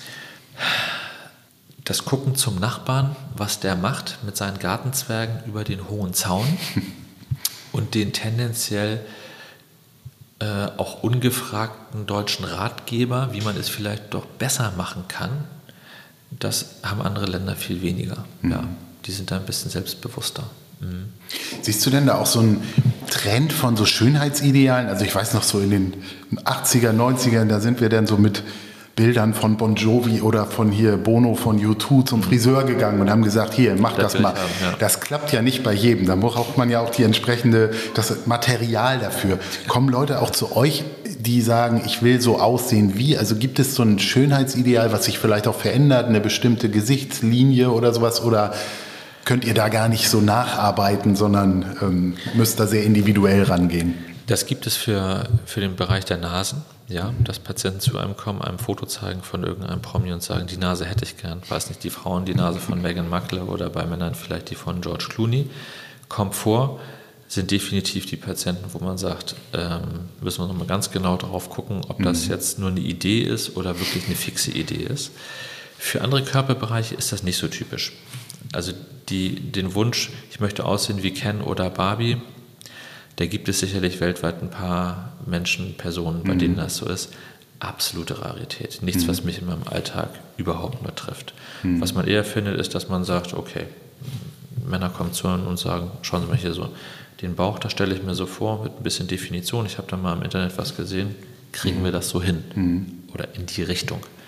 das Gucken zum Nachbarn, was der macht mit seinen Gartenzwergen über den hohen Zaun und den tendenziell Äh, auch ungefragten deutschen Ratgeber, wie man es vielleicht doch besser machen kann, das haben andere Länder viel weniger. Mhm. Ja, die sind da ein bisschen selbstbewusster. Mhm. Siehst du denn da auch so einen Trend von so Schönheitsidealen? Also ich weiß noch so in den achtziger, neunzigern, da sind wir dann so mit Bildern von Bon Jovi oder von hier Bono von U zwei zum Friseur gegangen und haben gesagt, hier, mach das, das mal. Haben, ja. Das klappt ja nicht bei jedem. Da braucht man ja auch die entsprechende, das Material dafür. Kommen Leute auch zu euch, die sagen, ich will so aussehen wie? Also gibt es so ein Schönheitsideal, was sich vielleicht auch verändert, eine bestimmte Gesichtslinie oder sowas? Oder könnt ihr da gar nicht so nacharbeiten, sondern ähm, müsst da sehr individuell rangehen? Das gibt es für, für den Bereich der Nasen, ja, dass Patienten zu einem kommen, einem Foto zeigen von irgendeinem Promi und sagen, die Nase hätte ich gern. Weiß nicht, die Frauen die Nase von Meghan Markle oder bei Männern vielleicht die von George Clooney. Kommt vor, sind definitiv die Patienten, wo man sagt, ähm, müssen wir nochmal ganz genau drauf gucken, ob das jetzt nur eine Idee ist oder wirklich eine fixe Idee ist. Für andere Körperbereiche ist das nicht so typisch. Also die, den Wunsch, ich möchte aussehen wie Ken oder Barbie, da gibt es sicherlich weltweit ein paar Menschen, Personen, bei mhm. denen das so ist. Absolute Rarität. Nichts, mhm. was mich in meinem Alltag überhaupt nur trifft. Mhm. Was man eher findet, ist, dass man sagt, okay, Männer kommen zu uns und sagen, schauen Sie mal hier so, den Bauch, da stelle ich mir so vor, mit ein bisschen Definition. Ich habe da mal im Internet was gesehen. Kriegen mhm. wir das so hin? Mhm. Oder in die Richtung?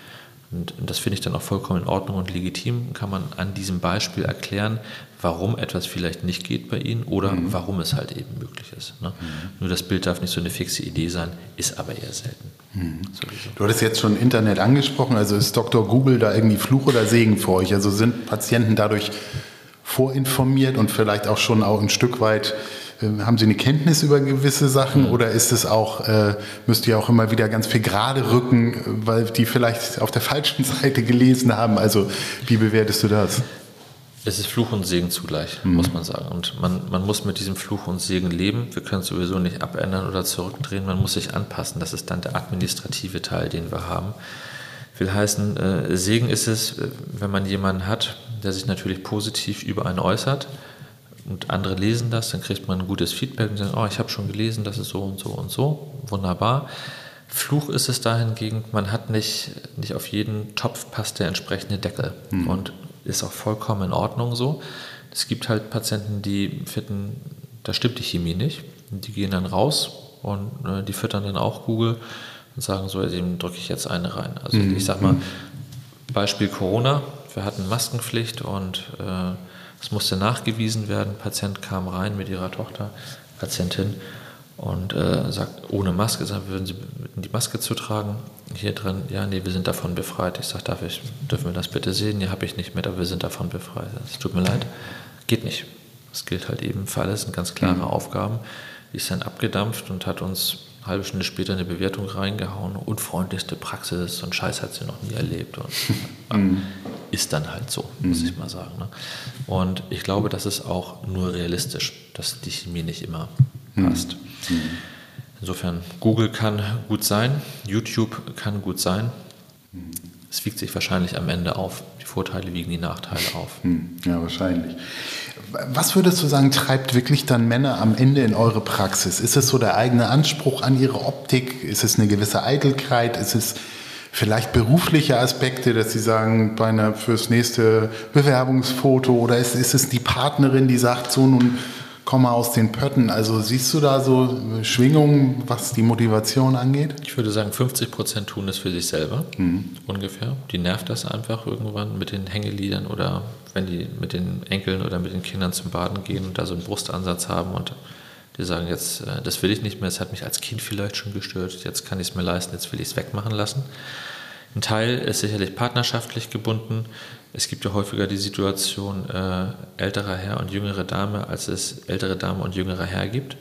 Und das finde ich dann auch vollkommen in Ordnung und legitim. Kann man an diesem Beispiel erklären, warum etwas vielleicht nicht geht bei Ihnen oder mhm. warum es halt eben möglich ist. Ne? Mhm. Nur das Bild darf nicht so eine fixe Idee sein, ist aber eher selten. Mhm. Du hattest jetzt schon Internet angesprochen, also ist Doktor Google da irgendwie Fluch oder Segen für euch? Also sind Patienten dadurch vorinformiert und vielleicht auch schon auch ein Stück weit, äh, haben sie eine Kenntnis über gewisse Sachen, mhm. oder ist es auch, äh, müsst ihr auch immer wieder ganz viel gerade rücken, weil die vielleicht auf der falschen Seite gelesen haben? Also wie bewertest du das? Es ist Fluch und Segen zugleich, mhm. muss man sagen. Und man, man muss mit diesem Fluch und Segen leben. Wir können es sowieso nicht abändern oder zurückdrehen. Man muss sich anpassen. Das ist dann der administrative Teil, den wir haben. Will heißen, äh, Segen ist es, wenn man jemanden hat, der sich natürlich positiv über einen äußert und andere lesen das, dann kriegt man ein gutes Feedback und sagen, oh, ich habe schon gelesen, das ist so und so und so. Wunderbar. Fluch ist es dahingegen, man hat nicht, nicht auf jeden Topf passt der entsprechende Deckel. Mhm. Und ist auch vollkommen in Ordnung so. Es gibt halt Patienten, die finden, da stimmt die Chemie nicht. Die gehen dann raus und äh, die füttern dann auch Google und sagen so, dem drücke ich jetzt eine rein. Also mhm. ich sag mal, Beispiel Corona, wir hatten Maskenpflicht und äh, es musste nachgewiesen werden. Patient kam rein mit ihrer Tochter, Patientin, und äh, sagt, ohne Maske, sagen, würden Sie bitten, die Maske zu tragen? Hier drin, ja, nee, wir sind davon befreit. Ich sage, darf ich, dürfen wir das bitte sehen? Ja, habe ich nicht mit, aber wir sind davon befreit. Es tut mir leid, geht nicht. Das gilt halt eben für alles, sind ganz klare mhm. Aufgaben. Die ist dann abgedampft und hat uns eine halbe Stunde später eine Bewertung reingehauen. Unfreundlichste Praxis, so einen Scheiß hat sie noch nie erlebt. Und mhm. ist dann halt so, muss mhm. ich mal sagen. Ne? Und ich glaube, das ist auch nur realistisch, dass die Chemie nicht immer passt. Mhm. Insofern, Google kann gut sein, YouTube kann gut sein. Mhm. Es wiegt sich wahrscheinlich am Ende auf. Die Vorteile wiegen die Nachteile auf. Mhm. Ja, wahrscheinlich. Was würdest du sagen, treibt wirklich dann Männer am Ende in eure Praxis? Ist es so der eigene Anspruch an ihre Optik? Ist es eine gewisse Eitelkeit? Ist es vielleicht berufliche Aspekte, dass sie sagen, bei einer, fürs nächste Bewerbungsfoto? Oder ist, ist es die Partnerin, die sagt, so nun komm mal aus den Pötten? Also siehst du da so Schwingungen, was die Motivation angeht? Ich würde sagen, fünfzig Prozent tun es für sich selber, mhm. ungefähr. Die nervt das einfach irgendwann mit den Hängeliedern oder wenn die mit den Enkeln oder mit den Kindern zum Baden gehen und da so einen Brustansatz haben und die sagen jetzt, das will ich nicht mehr, das hat mich als Kind vielleicht schon gestört, jetzt kann ich es mir leisten, jetzt will ich es wegmachen lassen. Ein Teil ist sicherlich partnerschaftlich gebunden. Es gibt ja häufiger die Situation äh, älterer Herr und jüngere Dame, als es ältere Dame und jüngerer Herr gibt.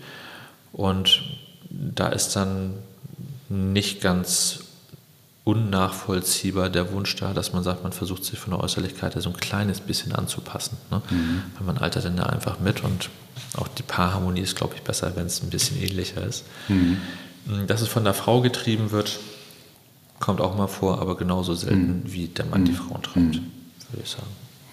Und da ist dann nicht ganz unnachvollziehbar der Wunsch da, dass man sagt, man versucht sich von der Äußerlichkeit so ein kleines bisschen anzupassen. Ne? Mhm. Weil man altert dann da einfach mit und auch die Paarharmonie ist, glaube ich, besser, wenn es ein bisschen ähnlicher ist. Mhm. Dass es von der Frau getrieben wird, kommt auch mal vor, aber genauso selten, mhm. wie der Mann mhm. die Frauen treibt, mhm. würde ich sagen.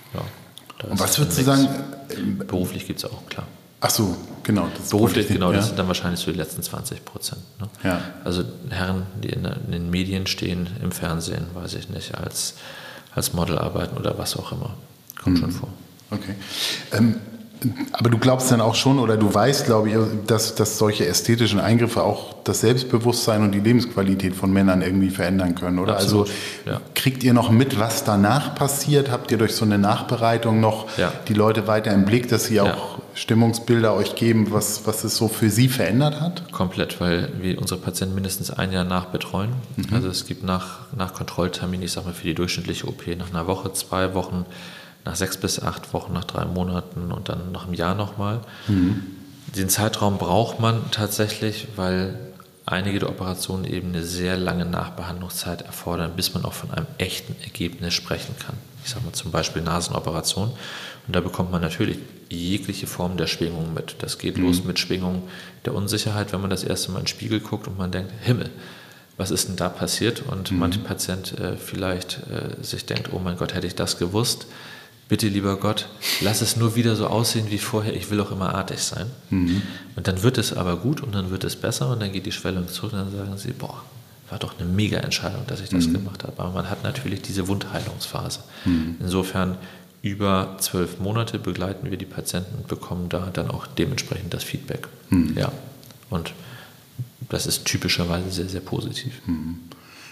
Ja, und was würdest du sagen? Beruflich gibt es auch, klar. Ach so, genau. Das Beruflich, genau, das ja. sind dann wahrscheinlich so die letzten zwanzig Prozent. Ne? Ja. Also Herren, die in, in den Medien stehen, im Fernsehen, weiß ich nicht, als, als Model arbeiten oder was auch immer. Kommt mhm. schon vor. Okay. Ähm, aber du glaubst dann auch schon, oder du weißt, glaube ich, dass, dass solche ästhetischen Eingriffe auch das Selbstbewusstsein und die Lebensqualität von Männern irgendwie verändern können, oder? Absolut. Also ja. Kriegt ihr noch mit, was danach passiert? Habt ihr durch so eine Nachbereitung noch ja. die Leute weiter im Blick, dass sie auch ja. Stimmungsbilder euch geben, was, was es so für sie verändert hat? Komplett, weil wir unsere Patienten mindestens ein Jahr nachbetreuen. Mhm. Also es gibt nach, nach Kontrolltermin, ich sage mal für die durchschnittliche O P, nach einer Woche, zwei Wochen, nach sechs bis acht Wochen, nach drei Monaten und dann nach einem Jahr nochmal. Mhm. Den Zeitraum braucht man tatsächlich, weil einige der Operationen eben eine sehr lange Nachbehandlungszeit erfordern, bis man auch von einem echten Ergebnis sprechen kann. Ich sage mal zum Beispiel Nasenoperation. Und da bekommt man natürlich jegliche Form der Schwingung mit. Das geht mhm. los mit Schwingung der Unsicherheit, wenn man das erste Mal in den Spiegel guckt und man denkt, Himmel, was ist denn da passiert? Und mhm. manch Patient äh, vielleicht äh, sich denkt, oh mein Gott, hätte ich das gewusst. Bitte, lieber Gott, lass es nur wieder so aussehen wie vorher, ich will auch immer artig sein. Mhm. Und dann wird es aber gut und dann wird es besser und dann geht die Schwellung zurück und dann sagen sie, boah, war doch eine mega Entscheidung, dass ich das mhm. gemacht habe. Aber man hat natürlich diese Wundheilungsphase. Mhm. Insofern über zwölf Monate begleiten wir die Patienten und bekommen da dann auch dementsprechend das Feedback. Mhm. Ja. Und das ist typischerweise sehr, sehr positiv. Mhm.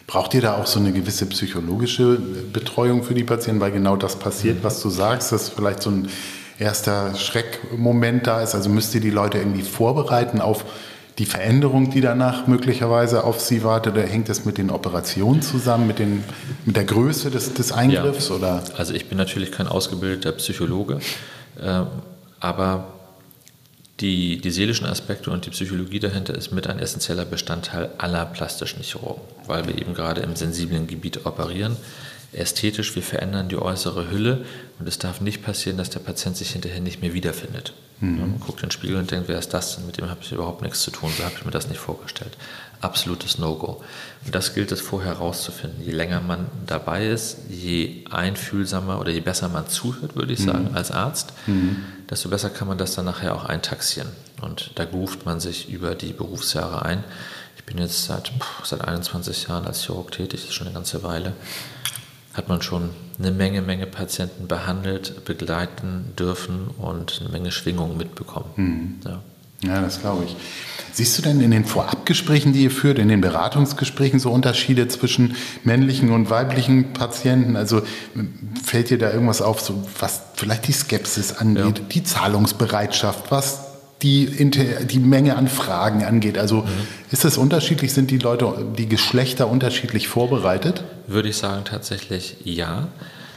Braucht ihr da auch so eine gewisse psychologische Betreuung für die Patienten, weil genau das passiert, was du sagst, dass vielleicht so ein erster Schreckmoment da ist? Also müsst ihr die Leute irgendwie vorbereiten auf die Veränderung, die danach möglicherweise auf sie wartet? Oder hängt das mit den Operationen zusammen, mit, den, mit der Größe des, des Eingriffs? Ja. Oder? Also ich bin natürlich kein ausgebildeter Psychologe, äh, aber die, die seelischen Aspekte und die Psychologie dahinter ist mit ein essentieller Bestandteil aller plastischen Chirurgen, weil wir eben gerade im sensiblen Gebiet operieren. Ästhetisch, wir verändern die äußere Hülle und es darf nicht passieren, dass der Patient sich hinterher nicht mehr wiederfindet. Mhm. Man guckt in den Spiegel und denkt, wer ist das denn? Mit dem habe ich überhaupt nichts zu tun, so habe ich mir das nicht vorgestellt. Absolutes No-Go. Und das gilt es vorher herauszufinden. Je länger man dabei ist, je einfühlsamer oder je besser man zuhört, würde ich sagen, mhm. als Arzt, mhm. desto besser kann man das dann nachher auch eintaxieren. Und da groovt man sich über die Berufsjahre ein. Ich bin jetzt seit, seit einundzwanzig Jahren als Chirurg tätig, das ist schon eine ganze Weile. Hat man schon eine Menge, Menge Patienten behandelt, begleiten dürfen und eine Menge Schwingungen mitbekommen. Mhm. Ja. Ja, das glaube ich. Siehst du denn in den Vorabgesprächen, die ihr führt, in den Beratungsgesprächen so Unterschiede zwischen männlichen und weiblichen Patienten? Also fällt dir da irgendwas auf, so was vielleicht die Skepsis angeht, ja. die Zahlungsbereitschaft, was die, die Menge an Fragen angeht? Also mhm. ist das unterschiedlich? Sind die Leute, die Geschlechter unterschiedlich vorbereitet? Würde ich sagen, tatsächlich ja.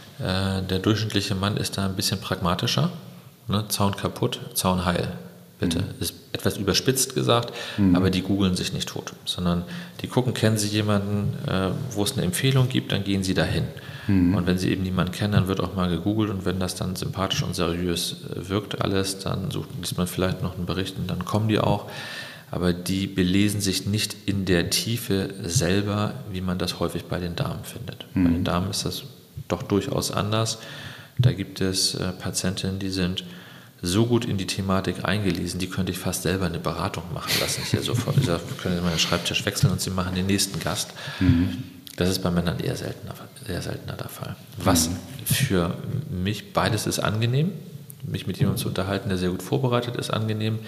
Äh, der durchschnittliche Mann ist da ein bisschen pragmatischer. Ne? Zaun kaputt, Zaun heil. Bitte. Mhm. Ist etwas überspitzt gesagt, mhm. aber die googeln sich nicht tot, sondern die gucken, kennen sie jemanden, äh, wo es eine Empfehlung gibt, dann gehen sie dahin. Mhm. Und wenn sie eben niemanden kennen, dann wird auch mal gegoogelt und wenn das dann sympathisch und seriös äh, wirkt alles, dann sucht, liest man vielleicht noch einen Bericht und dann kommen die auch. Aber die belesen sich nicht in der Tiefe selber, wie man das häufig bei den Damen findet. Mhm. Bei den Damen ist das doch durchaus anders. Da gibt es äh, Patientinnen, die sind so gut in die Thematik eingelesen, die könnte ich fast selber eine Beratung machen lassen. Ich ja sofort, ich können meinen Schreibtisch wechseln und sie machen den nächsten Gast. Mhm. Das ist bei Männern eher seltener, eher seltener der Fall. Was mhm. für mich, beides ist angenehm, mich mit jemandem zu unterhalten, der sehr gut vorbereitet ist, angenehm,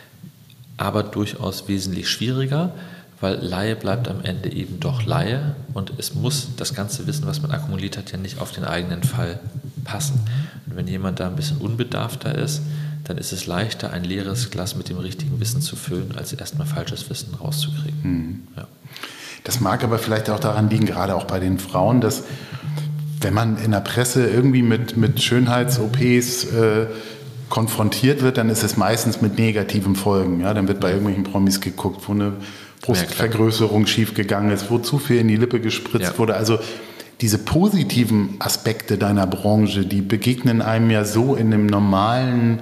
aber durchaus wesentlich schwieriger, weil Laie bleibt am Ende eben doch Laie und es muss das ganze Wissen, was man akkumuliert hat, ja nicht auf den eigenen Fall passen. Und wenn jemand da ein bisschen unbedarfter ist, dann ist es leichter, ein leeres Glas mit dem richtigen Wissen zu füllen, als erstmal falsches Wissen rauszukriegen. Mhm. Ja. Das mag aber vielleicht auch daran liegen, gerade auch bei den Frauen, dass wenn man in der Presse irgendwie mit, mit Schönheits-O Ps äh, konfrontiert wird, dann ist es meistens mit negativen Folgen. Ja? Dann wird bei irgendwelchen Promis geguckt, wo eine Brustvergrößerung schiefgegangen ist, wo zu viel in die Lippe gespritzt ja. wurde. Also diese positiven Aspekte deiner Branche, die begegnen einem ja so in dem normalen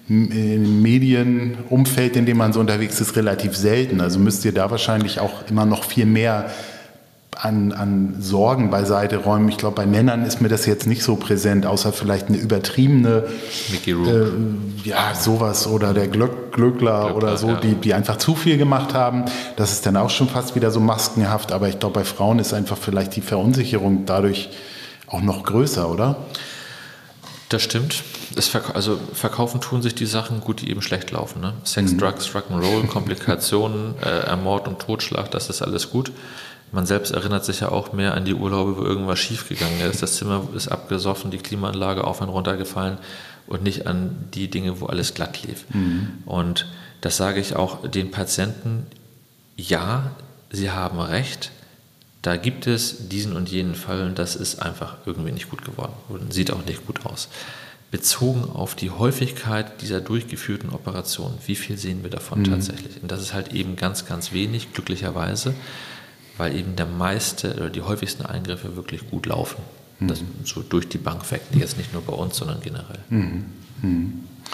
Medienumfeld, in dem man so unterwegs ist, relativ selten. Also müsst ihr da wahrscheinlich auch immer noch viel mehr an, an Sorgen beiseite räumen. Ich glaube, bei Männern ist mir das jetzt nicht so präsent, außer vielleicht eine übertriebene Mickey Rourke. Äh, ja, sowas oder der Glück, Glückler, Glückler oder so, ja. die, die einfach zu viel gemacht haben. Das ist dann auch schon fast wieder so maskenhaft. Aber ich glaube, bei Frauen ist einfach vielleicht die Verunsicherung dadurch auch noch größer, oder? Das stimmt. Es verk- also verkaufen tun sich die Sachen gut, die eben schlecht laufen. Ne? Sex, mhm. Drugs, Rock'n'Roll, Komplikationen, äh, Ermordung, Totschlag, das ist alles gut. Man selbst erinnert sich ja auch mehr an die Urlaube, wo irgendwas schiefgegangen ist. Das Zimmer ist abgesoffen, die Klimaanlage auf und runter gefallen und nicht an die Dinge, wo alles glatt lief. Mhm. Und das sage ich auch den Patienten, ja, sie haben recht, da gibt es diesen und jenen Fall und das ist einfach irgendwie nicht gut geworden und sieht auch nicht gut aus. Bezogen auf die Häufigkeit dieser durchgeführten Operationen, wie viel sehen wir davon mhm. tatsächlich? Und das ist halt eben ganz, ganz wenig, glücklicherweise, weil eben der meiste oder die häufigsten Eingriffe wirklich gut laufen. Mhm. Das so durch die Bank weg, jetzt nicht nur bei uns, sondern generell. Mhm. Mhm.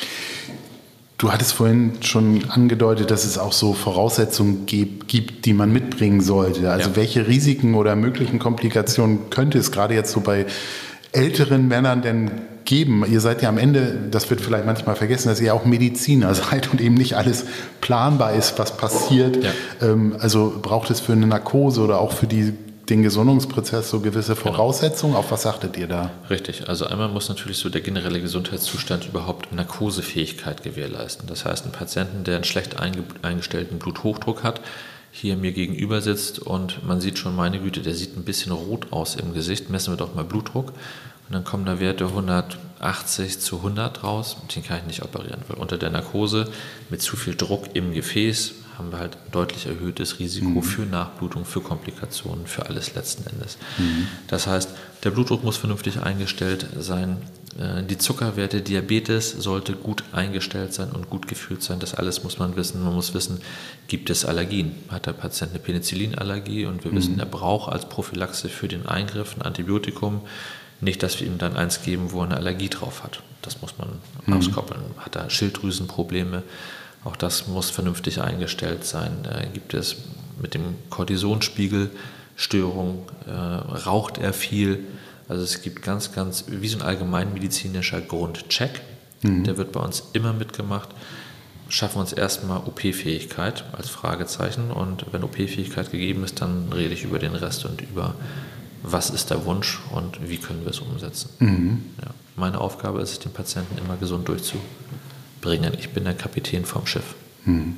Du hattest vorhin schon angedeutet, dass es auch so Voraussetzungen gibt, die man mitbringen sollte. Also ja. welche Risiken oder möglichen Komplikationen könnte es gerade jetzt so bei älteren Männern denn geben? Ihr seid ja am Ende, das wird vielleicht manchmal vergessen, dass ihr auch Mediziner seid und eben nicht alles planbar ist, was passiert. Ja. Ähm, also braucht es für eine Narkose oder auch für die, den Gesundungsprozess so gewisse Voraussetzungen? Auf was achtet ihr da? Richtig, also einmal muss natürlich so der generelle Gesundheitszustand überhaupt Narkosefähigkeit gewährleisten. Das heißt, einen Patienten, der einen schlecht eingestellten Bluthochdruck hat, hier mir gegenüber sitzt und man sieht schon, meine Güte, der sieht ein bisschen rot aus im Gesicht, messen wir doch mal Blutdruck. Und dann kommen da Werte hundertachtzig zu hundert raus, den kann ich nicht operieren, weil unter der Narkose mit zu viel Druck im Gefäß haben wir halt ein deutlich erhöhtes Risiko mhm. für Nachblutung, für Komplikationen, für alles letzten Endes. Mhm. Das heißt, der Blutdruck muss vernünftig eingestellt sein, die Zuckerwerte, Diabetes sollte gut eingestellt sein und gut gefühlt sein. Das alles muss man wissen. Man muss wissen, gibt es Allergien? Hat der Patient eine Penicillinallergie? Und wir mhm. wissen, er braucht als Prophylaxe für den Eingriff ein Antibiotikum. Nicht, dass wir ihm dann eins geben, wo er eine Allergie drauf hat. Das muss man mhm. auskoppeln. Hat er Schilddrüsenprobleme? Auch das muss vernünftig eingestellt sein. Äh, gibt es mit dem Cortisonspiegel Störungen? Äh, raucht er viel? Also es gibt ganz, ganz, wie so ein allgemeinmedizinischer Grundcheck. Mhm. Der wird bei uns immer mitgemacht. Schaffen wir uns erstmal O P-Fähigkeit als Fragezeichen. Und wenn O P-Fähigkeit gegeben ist, dann rede ich über den Rest und über, was ist der Wunsch und wie können wir es umsetzen. Mhm. Ja, meine Aufgabe ist es, den Patienten immer gesund durchzubringen. Ich bin der Kapitän vom Schiff. Mhm.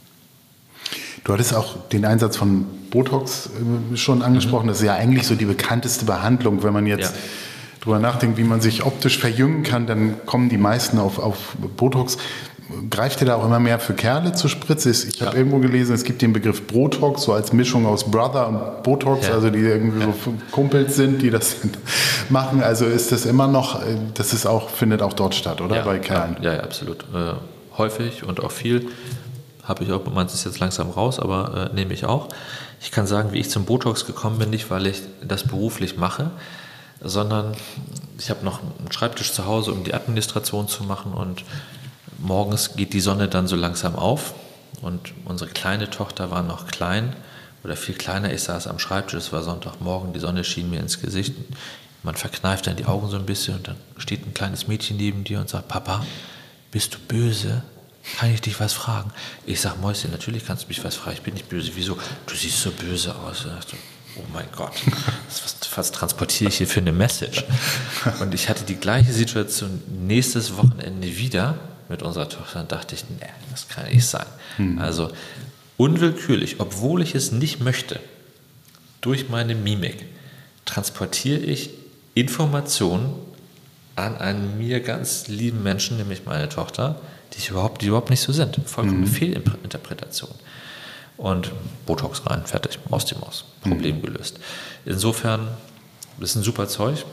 Du hattest auch den Einsatz von Botox schon angesprochen. Mhm. Das ist ja eigentlich so die bekannteste Behandlung. Wenn man jetzt ja. drüber nachdenkt, wie man sich optisch verjüngen kann, dann kommen die meisten auf, auf Botox. Greift ihr da auch immer mehr für Kerle zur Spritze? Ich ja. habe irgendwo gelesen, es gibt den Begriff Brotox, so als Mischung aus Brother und Botox, ja. also die irgendwie ja. so Kumpels sind, die das machen. Also ist das immer noch, das ist auch, findet auch dort statt, oder? Ja, bei Kerlen? Ja, ja, absolut. Äh, häufig und auch viel. Habe ich auch, meins ist jetzt langsam raus, aber äh, nehme ich auch. Ich kann sagen, wie ich zum Botox gekommen bin, nicht weil ich das beruflich mache, sondern ich habe noch einen Schreibtisch zu Hause, um die Administration zu machen und morgens geht die Sonne dann so langsam auf und unsere kleine Tochter war noch klein oder viel kleiner. Ich saß am Schreibtisch, es war Sonntagmorgen, die Sonne schien mir ins Gesicht. Man verkneift dann die Augen so ein bisschen und dann steht ein kleines Mädchen neben dir und sagt, Papa, bist du böse? Kann ich dich was fragen? Ich sag, Mäuschen, natürlich kannst du mich was fragen. Ich bin nicht böse. Wieso? Du siehst so böse aus. Dachte, oh mein Gott, was, was transportiere ich hier für eine Message? Und ich hatte die gleiche Situation nächstes Wochenende wieder mit unserer Tochter. Dann dachte ich, nee, das kann nicht sein. Hm. Also unwillkürlich, obwohl ich es nicht möchte, durch meine Mimik transportiere ich Informationen an einen mir ganz lieben Menschen, nämlich meine Tochter, die überhaupt, die überhaupt nicht so sind. Vollkommene mhm. Fehlinterpretation. Und Botox rein, fertig, aus dem Maus. Problem mhm. gelöst. Insofern, das ist ein super Zeug.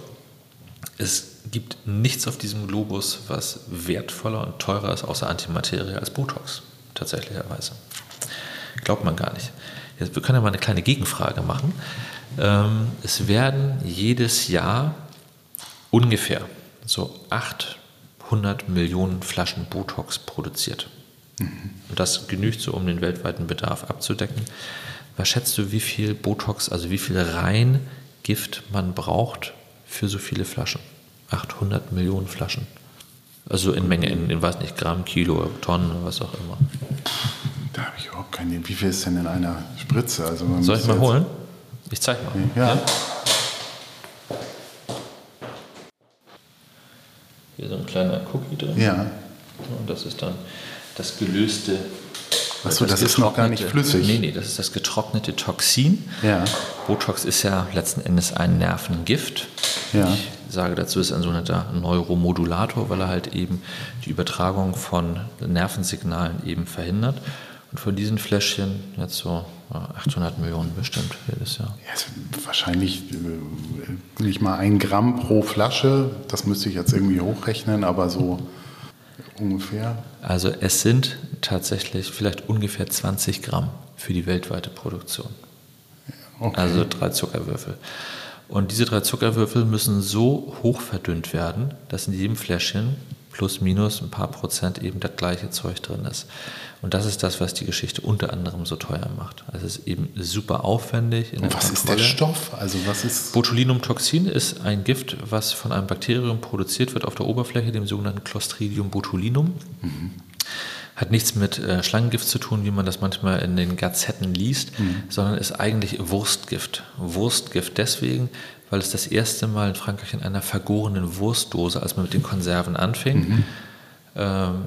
Es gibt nichts auf diesem Globus, was wertvoller und teurer ist, außer Antimaterie als Botox. Tatsächlicherweise. Glaubt man gar nicht. Jetzt, wir können ja mal eine kleine Gegenfrage machen. Ähm, es werden jedes Jahr ungefähr so achthundert Millionen Flaschen Botox produziert. Mhm. Und das genügt so, um den weltweiten Bedarf abzudecken. Was schätzt du, wie viel Botox, also wie viel Reingift man braucht für so viele Flaschen? achthundert Millionen Flaschen. Also in Menge, in, in weiß nicht, Gramm, Kilo, Tonnen, was auch immer. Da habe ich überhaupt keine Idee. Wie viel ist denn in einer Spritze? Also man Soll ich mal holen? Ich zeig mal. Ja. ja. Hier so ein kleiner Cookie drin. Ja. Und das ist dann das gelöste. Achso, das, das ist noch gar nicht flüssig. Nee, nee, das ist das getrocknete Toxin. Ja. Botox ist ja letzten Endes ein Nervengift. Ja. Ich sage dazu, ist ein sogenannter Neuromodulator, weil er halt eben die Übertragung von Nervensignalen eben verhindert. Und von diesen Fläschchen jetzt so achthundert Millionen bestimmt jedes Jahr. Ja, also wahrscheinlich äh, nicht mal ein Gramm pro Flasche. Das müsste ich jetzt irgendwie hochrechnen, aber so ungefähr. Also es sind tatsächlich vielleicht ungefähr zwanzig Gramm für die weltweite Produktion. Okay. Also drei Zuckerwürfel. Und diese drei Zuckerwürfel müssen so hoch verdünnt werden, dass in jedem Fläschchen plus minus ein paar Prozent eben das gleiche Zeug drin ist. Und das ist das, was die Geschichte unter anderem so teuer macht. Also es ist eben super aufwendig. In Und was ist der Stoff? Also was ist Botulinumtoxin ist ein Gift, was von einem Bakterium produziert wird auf der Oberfläche, dem sogenannten Clostridium botulinum. Mhm. Hat nichts mit äh, Schlangengift zu tun, wie man das manchmal in den Gazetten liest, mhm. sondern ist eigentlich Wurstgift. Wurstgift deswegen, weil es das erste Mal in Frankreich in einer vergorenen Wurstdose, als man mit den Konserven anfing, mhm. ähm,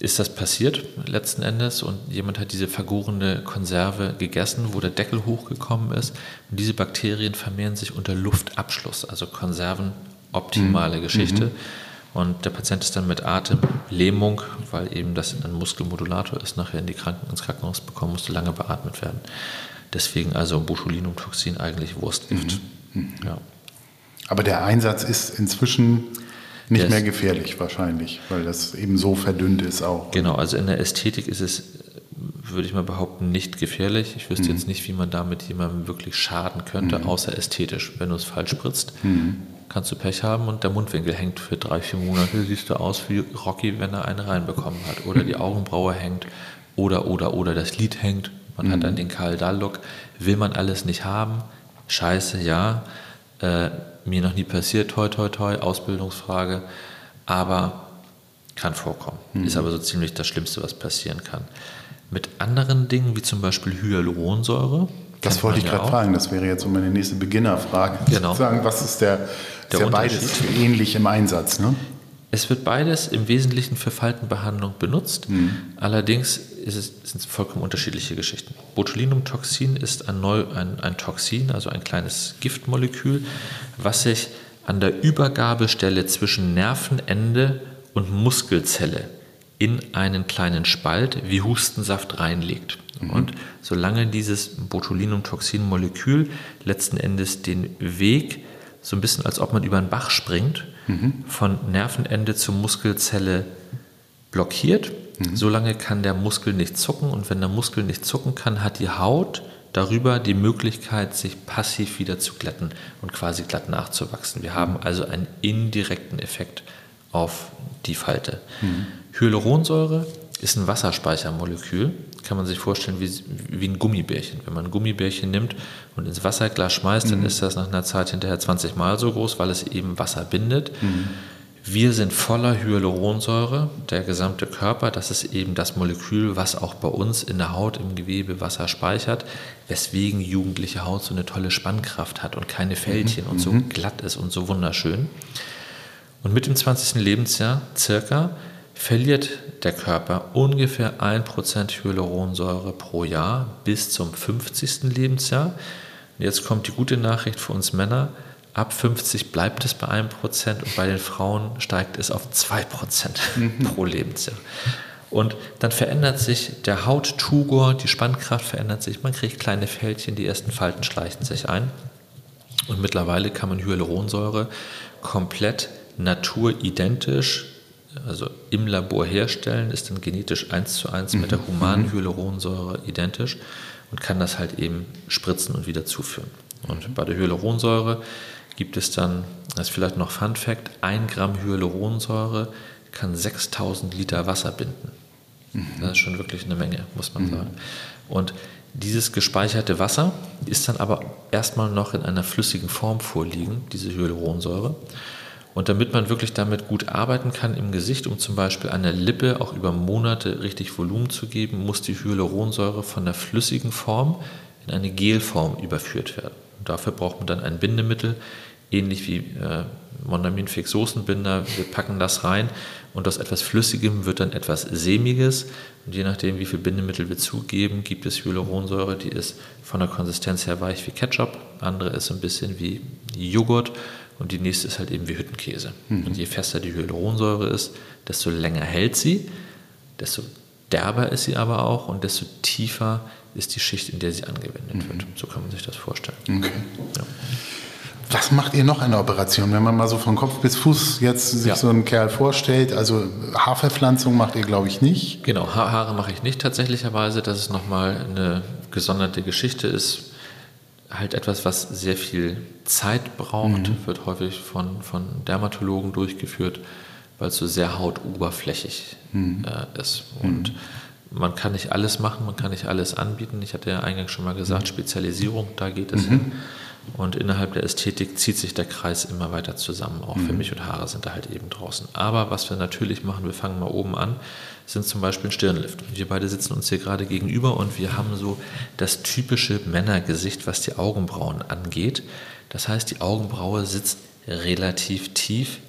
ist das passiert letzten Endes und jemand hat diese vergorene Konserve gegessen, wo der Deckel hochgekommen ist und diese Bakterien vermehren sich unter Luftabschluss, also Konserven, optimale mhm. Geschichte. Und der Patient ist dann mit Atemlähmung, weil eben das ein Muskelmodulator ist, nachher in die Kranken- ins Krankenhaus bekommen, musste lange beatmet werden. Deswegen also Botulinumtoxin eigentlich Wurstgift. Mhm. Ja. Aber der Einsatz ist inzwischen nicht mehr gefährlich wahrscheinlich, weil das eben so verdünnt ist auch. Genau, also in der Ästhetik ist es, würde ich mal behaupten, nicht gefährlich. Ich wüsste mhm. jetzt nicht, wie man damit jemandem wirklich schaden könnte, mhm. außer ästhetisch. Wenn du es falsch spritzt, mhm. kannst du Pech haben und der Mundwinkel hängt für drei, vier Monate, siehst du aus wie Rocky, wenn er eine reinbekommen hat. Oder die Augenbraue hängt oder, oder, oder das Lid hängt. Man mhm. hat dann den Karl-Dahl-Look. Will man alles nicht haben? Scheiße, ja. Äh, mir noch nie passiert, toi, toi, toi, Ausbildungsfrage, aber kann vorkommen. Mhm. Ist aber so ziemlich das Schlimmste, was passieren kann. Mit anderen Dingen, wie zum Beispiel Hyaluronsäure. Das wollte ich ja gerade fragen, das wäre jetzt so meine nächste Beginnerfrage. Genau. Sagen, was ist der, der ist ja beides ähnlich im Einsatz, ne? Es wird beides im Wesentlichen für Faltenbehandlung benutzt. Mhm. Allerdings ist es, sind es vollkommen unterschiedliche Geschichten. Botulinumtoxin ist ein, Neu, ein, ein Toxin, also ein kleines Giftmolekül, was sich an der Übergabestelle zwischen Nervenende und Muskelzelle in einen kleinen Spalt wie Hustensaft reinlegt. Mhm. Und solange dieses Botulinumtoxin-Molekül letzten Endes den Weg, so ein bisschen als ob man über einen Bach springt, mhm. von Nervenende zur Muskelzelle blockiert, mhm. solange kann der Muskel nicht zucken und wenn der Muskel nicht zucken kann, hat die Haut darüber die Möglichkeit, sich passiv wieder zu glätten und quasi glatt nachzuwachsen. Wir haben also einen indirekten Effekt auf die Falte. Mhm. Hyaluronsäure ist ein Wasserspeichermolekül, kann man sich vorstellen wie, wie ein Gummibärchen. Wenn man ein Gummibärchen nimmt und ins Wasserglas schmeißt, mhm. dann ist das nach einer Zeit hinterher zwanzig Mal so groß, weil es eben Wasser bindet. Mhm. Wir sind voller Hyaluronsäure, der gesamte Körper, das ist eben das Molekül, was auch bei uns in der Haut, im Gewebe Wasser speichert, weswegen jugendliche Haut so eine tolle Spannkraft hat und keine Fältchen mhm. und so glatt ist und so wunderschön. Und mit dem zwanzigsten Lebensjahr circa verliert der Körper ungefähr ein Prozent Hyaluronsäure pro Jahr bis zum fünfzigsten Lebensjahr. Und jetzt kommt die gute Nachricht für uns Männer. Ab fünfzig bleibt es bei einem Prozent und bei den Frauen steigt es auf zwei Prozent mhm. pro Lebensjahr. Und dann verändert sich der Hauttugor, die Spannkraft verändert sich, man kriegt kleine Fältchen, die ersten Falten schleichen sich ein. Und mittlerweile kann man Hyaluronsäure komplett naturidentisch, also im Labor herstellen, ist dann genetisch eins zu eins mit der humanen Hyaluronsäure identisch und kann das halt eben spritzen und wieder zuführen. Und bei der Hyaluronsäure gibt es dann, das ist vielleicht noch Fun Fact, ein Gramm Hyaluronsäure kann sechstausend Liter Wasser binden. Das ist schon wirklich eine Menge, muss man sagen. Und dieses gespeicherte Wasser ist dann aber erstmal noch in einer flüssigen Form vorliegen, diese Hyaluronsäure. Und damit man wirklich damit gut arbeiten kann im Gesicht, um zum Beispiel einer Lippe auch über Monate richtig Volumen zu geben, muss die Hyaluronsäure von der flüssigen Form in eine Gelform überführt werden. Und dafür braucht man dann ein Bindemittel, ähnlich wie äh, Mondamin-Fixosenbinder. Wir packen das rein und aus etwas Flüssigem wird dann etwas Sämiges. Und je nachdem, wie viel Bindemittel wir zugeben, gibt es Hyaluronsäure, die ist von der Konsistenz her weich wie Ketchup, andere ist ein bisschen wie Joghurt und die nächste ist halt eben wie Hüttenkäse. Mhm. Und je fester die Hyaluronsäure ist, desto länger hält sie, desto derber ist sie aber auch und desto tiefer ist die Schicht, in der sie angewendet mhm. wird. So kann man sich das vorstellen. Okay. Ja. Was macht ihr noch an der Operation, wenn man mal so von Kopf bis Fuß jetzt sich ja. so einen Kerl vorstellt? Also Haarverpflanzung macht ihr, glaube ich, nicht. Genau, ha- Haare mache ich nicht tatsächlicherweise. Das ist nochmal eine gesonderte Geschichte. Ist halt etwas, was sehr viel Zeit braucht, mhm. wird häufig von, von Dermatologen durchgeführt, weil es so sehr hautoberflächig mhm. äh, ist. Und mhm. man kann nicht alles machen, man kann nicht alles anbieten. Ich hatte ja eingangs schon mal gesagt, Spezialisierung, da geht es mhm. hin. Und innerhalb der Ästhetik zieht sich der Kreis immer weiter zusammen. Auch mhm. für mich und Haare sind da halt eben draußen. Aber was wir natürlich machen, wir fangen mal oben an, sind zum Beispiel ein Stirnlift. Wir beide sitzen uns hier gerade gegenüber und wir haben so das typische Männergesicht, was die Augenbrauen angeht. Das heißt, die Augenbraue sitzt relativ tief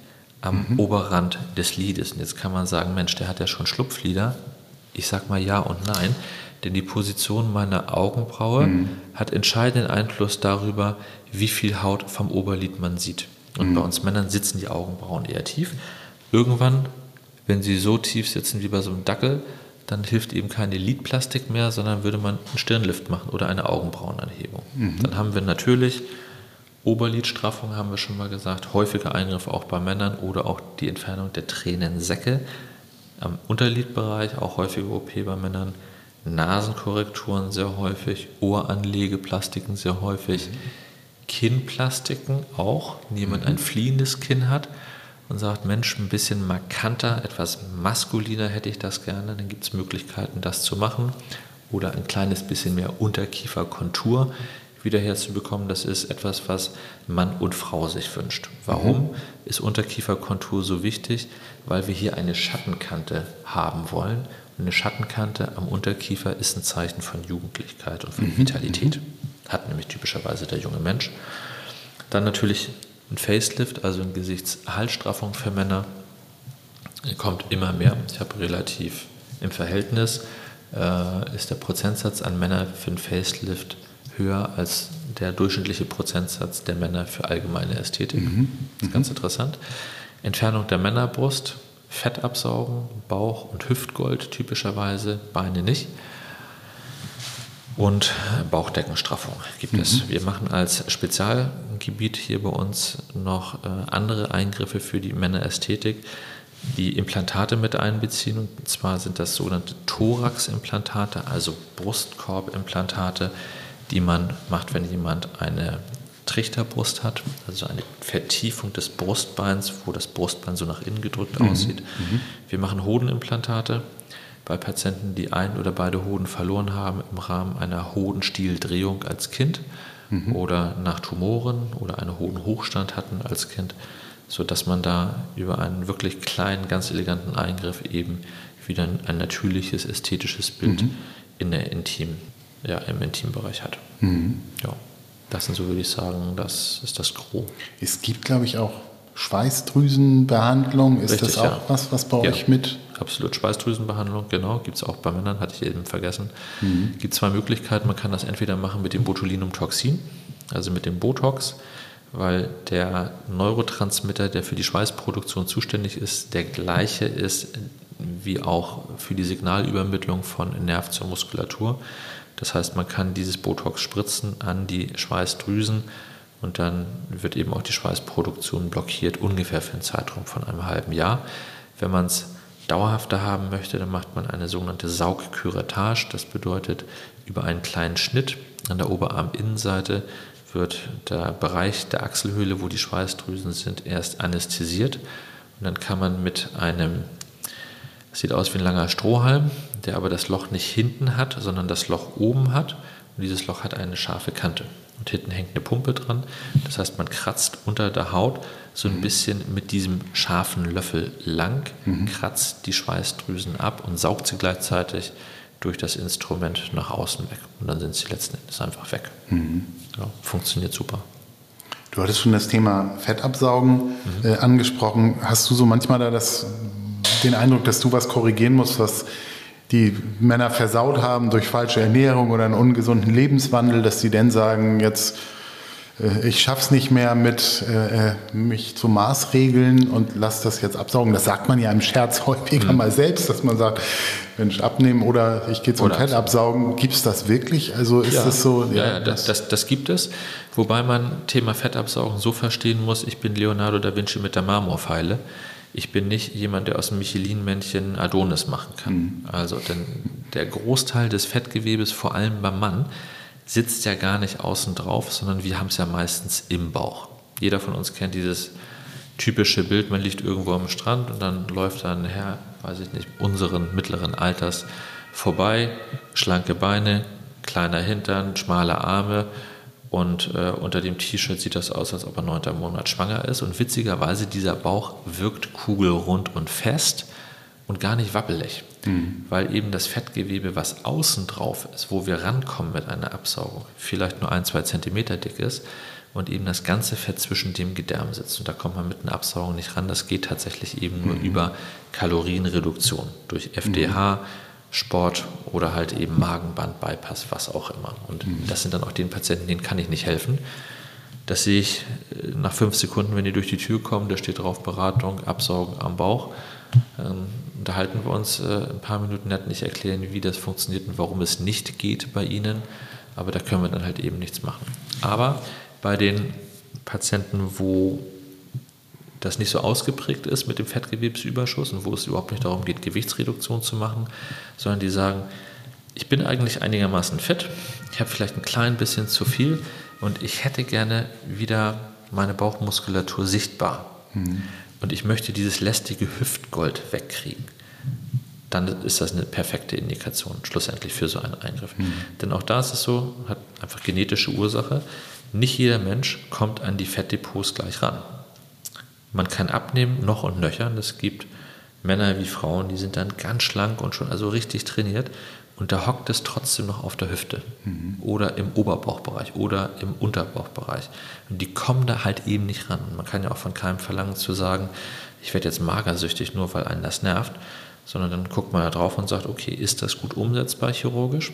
am mhm. Oberrand des Lides. Und jetzt kann man sagen, Mensch, der hat ja schon Schlupflider. Ich sag mal ja und nein, denn die Position meiner Augenbraue mhm. hat entscheidenden Einfluss darüber, wie viel Haut vom Oberlid man sieht. Und mhm. bei uns Männern sitzen die Augenbrauen eher tief. Irgendwann, wenn sie so tief sitzen wie bei so einem Dackel, dann hilft eben keine Lidplastik mehr, sondern würde man einen Stirnlift machen oder eine Augenbrauenanhebung. Mhm. Dann haben wir natürlich Oberlidstraffung, haben wir schon mal gesagt, häufiger Eingriffe auch bei Männern oder auch die Entfernung der Tränensäcke. Am Unterlidbereich auch häufige O P bei Männern, Nasenkorrekturen sehr häufig, Ohranlegeplastiken sehr häufig, mhm. Kinnplastiken auch, wenn jemand mhm. ein fliehendes Kinn hat und sagt, Mensch, ein bisschen markanter, etwas maskuliner hätte ich das gerne, dann gibt es Möglichkeiten, das zu machen. Oder ein kleines bisschen mehr Unterkieferkontur wieder herzubekommen. Das ist etwas, was Mann und Frau sich wünscht. Warum mhm. ist Unterkieferkontur so wichtig? Weil wir hier eine Schattenkante haben wollen. Und eine Schattenkante am Unterkiefer ist ein Zeichen von Jugendlichkeit und von mhm. Vitalität. Hat nämlich typischerweise der junge Mensch. Dann natürlich ein Facelift, also eine Gesichtshalsstraffung für Männer, kommt immer mehr. Ich habe relativ im Verhältnis, äh, ist der Prozentsatz an Männer für einen Facelift höher als der durchschnittliche Prozentsatz der Männer für allgemeine Ästhetik. Mhm. Das ist ganz interessant. Entfernung der Männerbrust, Fett absaugen, Bauch- und Hüftgold typischerweise, Beine nicht. Und Bauchdeckenstraffung gibt mhm. es. Wir machen als Spezialgebiet hier bei uns noch äh, andere Eingriffe für die Männerästhetik, die Implantate mit einbeziehen. Und zwar sind das sogenannte Thoraximplantate, also Brustkorbimplantate, die man macht, wenn jemand eine Trichterbrust hat, also eine Vertiefung des Brustbeins, wo das Brustbein so nach innen gedrückt mhm. aussieht. Mhm. Wir machen Hodenimplantate bei Patienten, die ein oder beide Hoden verloren haben im Rahmen einer Hodenstieldrehung als Kind mhm. oder nach Tumoren oder einen Hodenhochstand hatten als Kind, sodass man da über einen wirklich kleinen, ganz eleganten Eingriff eben wieder ein, ein natürliches, ästhetisches Bild mhm. in der Intim, ja, im Intimbereich hat. Mhm. Ja, das sind, so würde ich sagen, das ist das Gros. Es gibt, glaube ich, auch Schweißdrüsenbehandlung. Ist Richtig, das auch ja. was, was bei ja, euch mit? Absolut, Schweißdrüsenbehandlung, genau, gibt es auch bei Männern, hatte ich eben vergessen. Mhm. Es gibt zwei Möglichkeiten, man kann das entweder machen mit dem Botulinumtoxin, also mit dem Botox, weil der Neurotransmitter, der für die Schweißproduktion zuständig ist, der gleiche ist wie auch für die Signalübermittlung von Nerv zur Muskulatur. Das heißt, man kann dieses Botox spritzen an die Schweißdrüsen und dann wird eben auch die Schweißproduktion blockiert, ungefähr für einen Zeitraum von einem halben Jahr. Wenn man es dauerhafter haben möchte, dann macht man eine sogenannte Saugküratage. Das bedeutet, über einen kleinen Schnitt an der Oberarminnenseite wird der Bereich der Achselhöhle, wo die Schweißdrüsen sind, erst anästhesiert. Und dann kann man mit einem, das sieht aus wie ein langer Strohhalm, der aber das Loch nicht hinten hat, sondern das Loch oben hat. Und dieses Loch hat eine scharfe Kante. Und hinten hängt eine Pumpe dran. Das heißt, man kratzt unter der Haut so ein bisschen mit diesem scharfen Löffel lang, mhm. kratzt die Schweißdrüsen ab und saugt sie gleichzeitig durch das Instrument nach außen weg. Und dann sind sie letzten Endes einfach weg. Mhm. Ja, funktioniert super. Du hattest schon das Thema Fettabsaugen mhm. äh, angesprochen. Hast du so manchmal da das, den Eindruck, dass du was korrigieren musst, was die Männer versaut haben durch falsche Ernährung oder einen ungesunden Lebenswandel, dass sie dann sagen, jetzt äh, ich schaff's nicht mehr mit äh, mich zu Maßregeln und lass das jetzt absaugen. Das sagt man ja im Scherz häufiger mhm. mal selbst, dass man sagt, Mensch, abnehmen oder ich gehe zum Fett absaugen. Gibt es das wirklich? Also ist ja. das so? Ja, ja das, das, das gibt es. Wobei man Thema Fettabsaugen so verstehen muss, ich bin Leonardo da Vinci mit der Marmorpfeile. Ich bin nicht jemand, der aus dem Michelin-Männchen Adonis machen kann. Mhm. Also denn der Großteil des Fettgewebes, vor allem beim Mann, sitzt ja gar nicht außen drauf, sondern wir haben es ja meistens im Bauch. Jeder von uns kennt dieses typische Bild, man liegt irgendwo am Strand und dann läuft da ein Herr, weiß ich nicht, unseren mittleren Alters vorbei, schlanke Beine, kleiner Hintern, schmale Arme. Und äh, unter dem T-Shirt sieht das aus, als ob er neunter Monat schwanger ist. Und witzigerweise, dieser Bauch wirkt kugelrund und fest und gar nicht wappelig. Mhm. Weil eben das Fettgewebe, was außen drauf ist, wo wir rankommen mit einer Absaugung, vielleicht nur ein, zwei Zentimeter dick ist. und eben das ganze Fett zwischen dem Gedärm sitzt. Und da kommt man mit einer Absaugung nicht ran. Das geht tatsächlich eben nur mhm. über Kalorienreduktion durch F D H, mhm. Sport oder halt eben Magenband-Bypass, was auch immer. Und mhm. das sind dann auch den Patienten, denen kann ich nicht helfen. Das sehe ich nach fünf Sekunden, wenn die durch die Tür kommen, da steht drauf Beratung, Absaugen am Bauch. Ähm, unterhalten wir uns äh, ein paar Minuten nett, nicht erklären, wie das funktioniert und warum es nicht geht bei Ihnen. Aber da können wir dann halt eben nichts machen. Aber bei den Patienten, wo das nicht so ausgeprägt ist mit dem Fettgewebsüberschuss und wo es überhaupt nicht darum geht, Gewichtsreduktion zu machen, sondern die sagen, ich bin eigentlich einigermaßen fit, ich habe vielleicht ein klein bisschen zu viel und ich hätte gerne wieder meine Bauchmuskulatur sichtbar. Mhm. Und ich möchte dieses lästige Hüftgold wegkriegen. Dann ist das eine perfekte Indikation schlussendlich für so einen Eingriff. Mhm. Denn auch da ist es so, hat einfach genetische Ursache, nicht jeder Mensch kommt an die Fettdepots gleich ran. Man kann abnehmen, noch und nöcher. Es gibt Männer wie Frauen, die sind dann ganz schlank und schon also richtig trainiert und da hockt es trotzdem noch auf der Hüfte mhm. oder im Oberbauchbereich oder im Unterbauchbereich. Und die kommen da halt eben nicht ran. Man kann ja auch von keinem verlangen zu sagen, ich werde jetzt magersüchtig, nur weil einen das nervt, sondern dann guckt man da drauf und sagt, okay, ist das gut umsetzbar chirurgisch?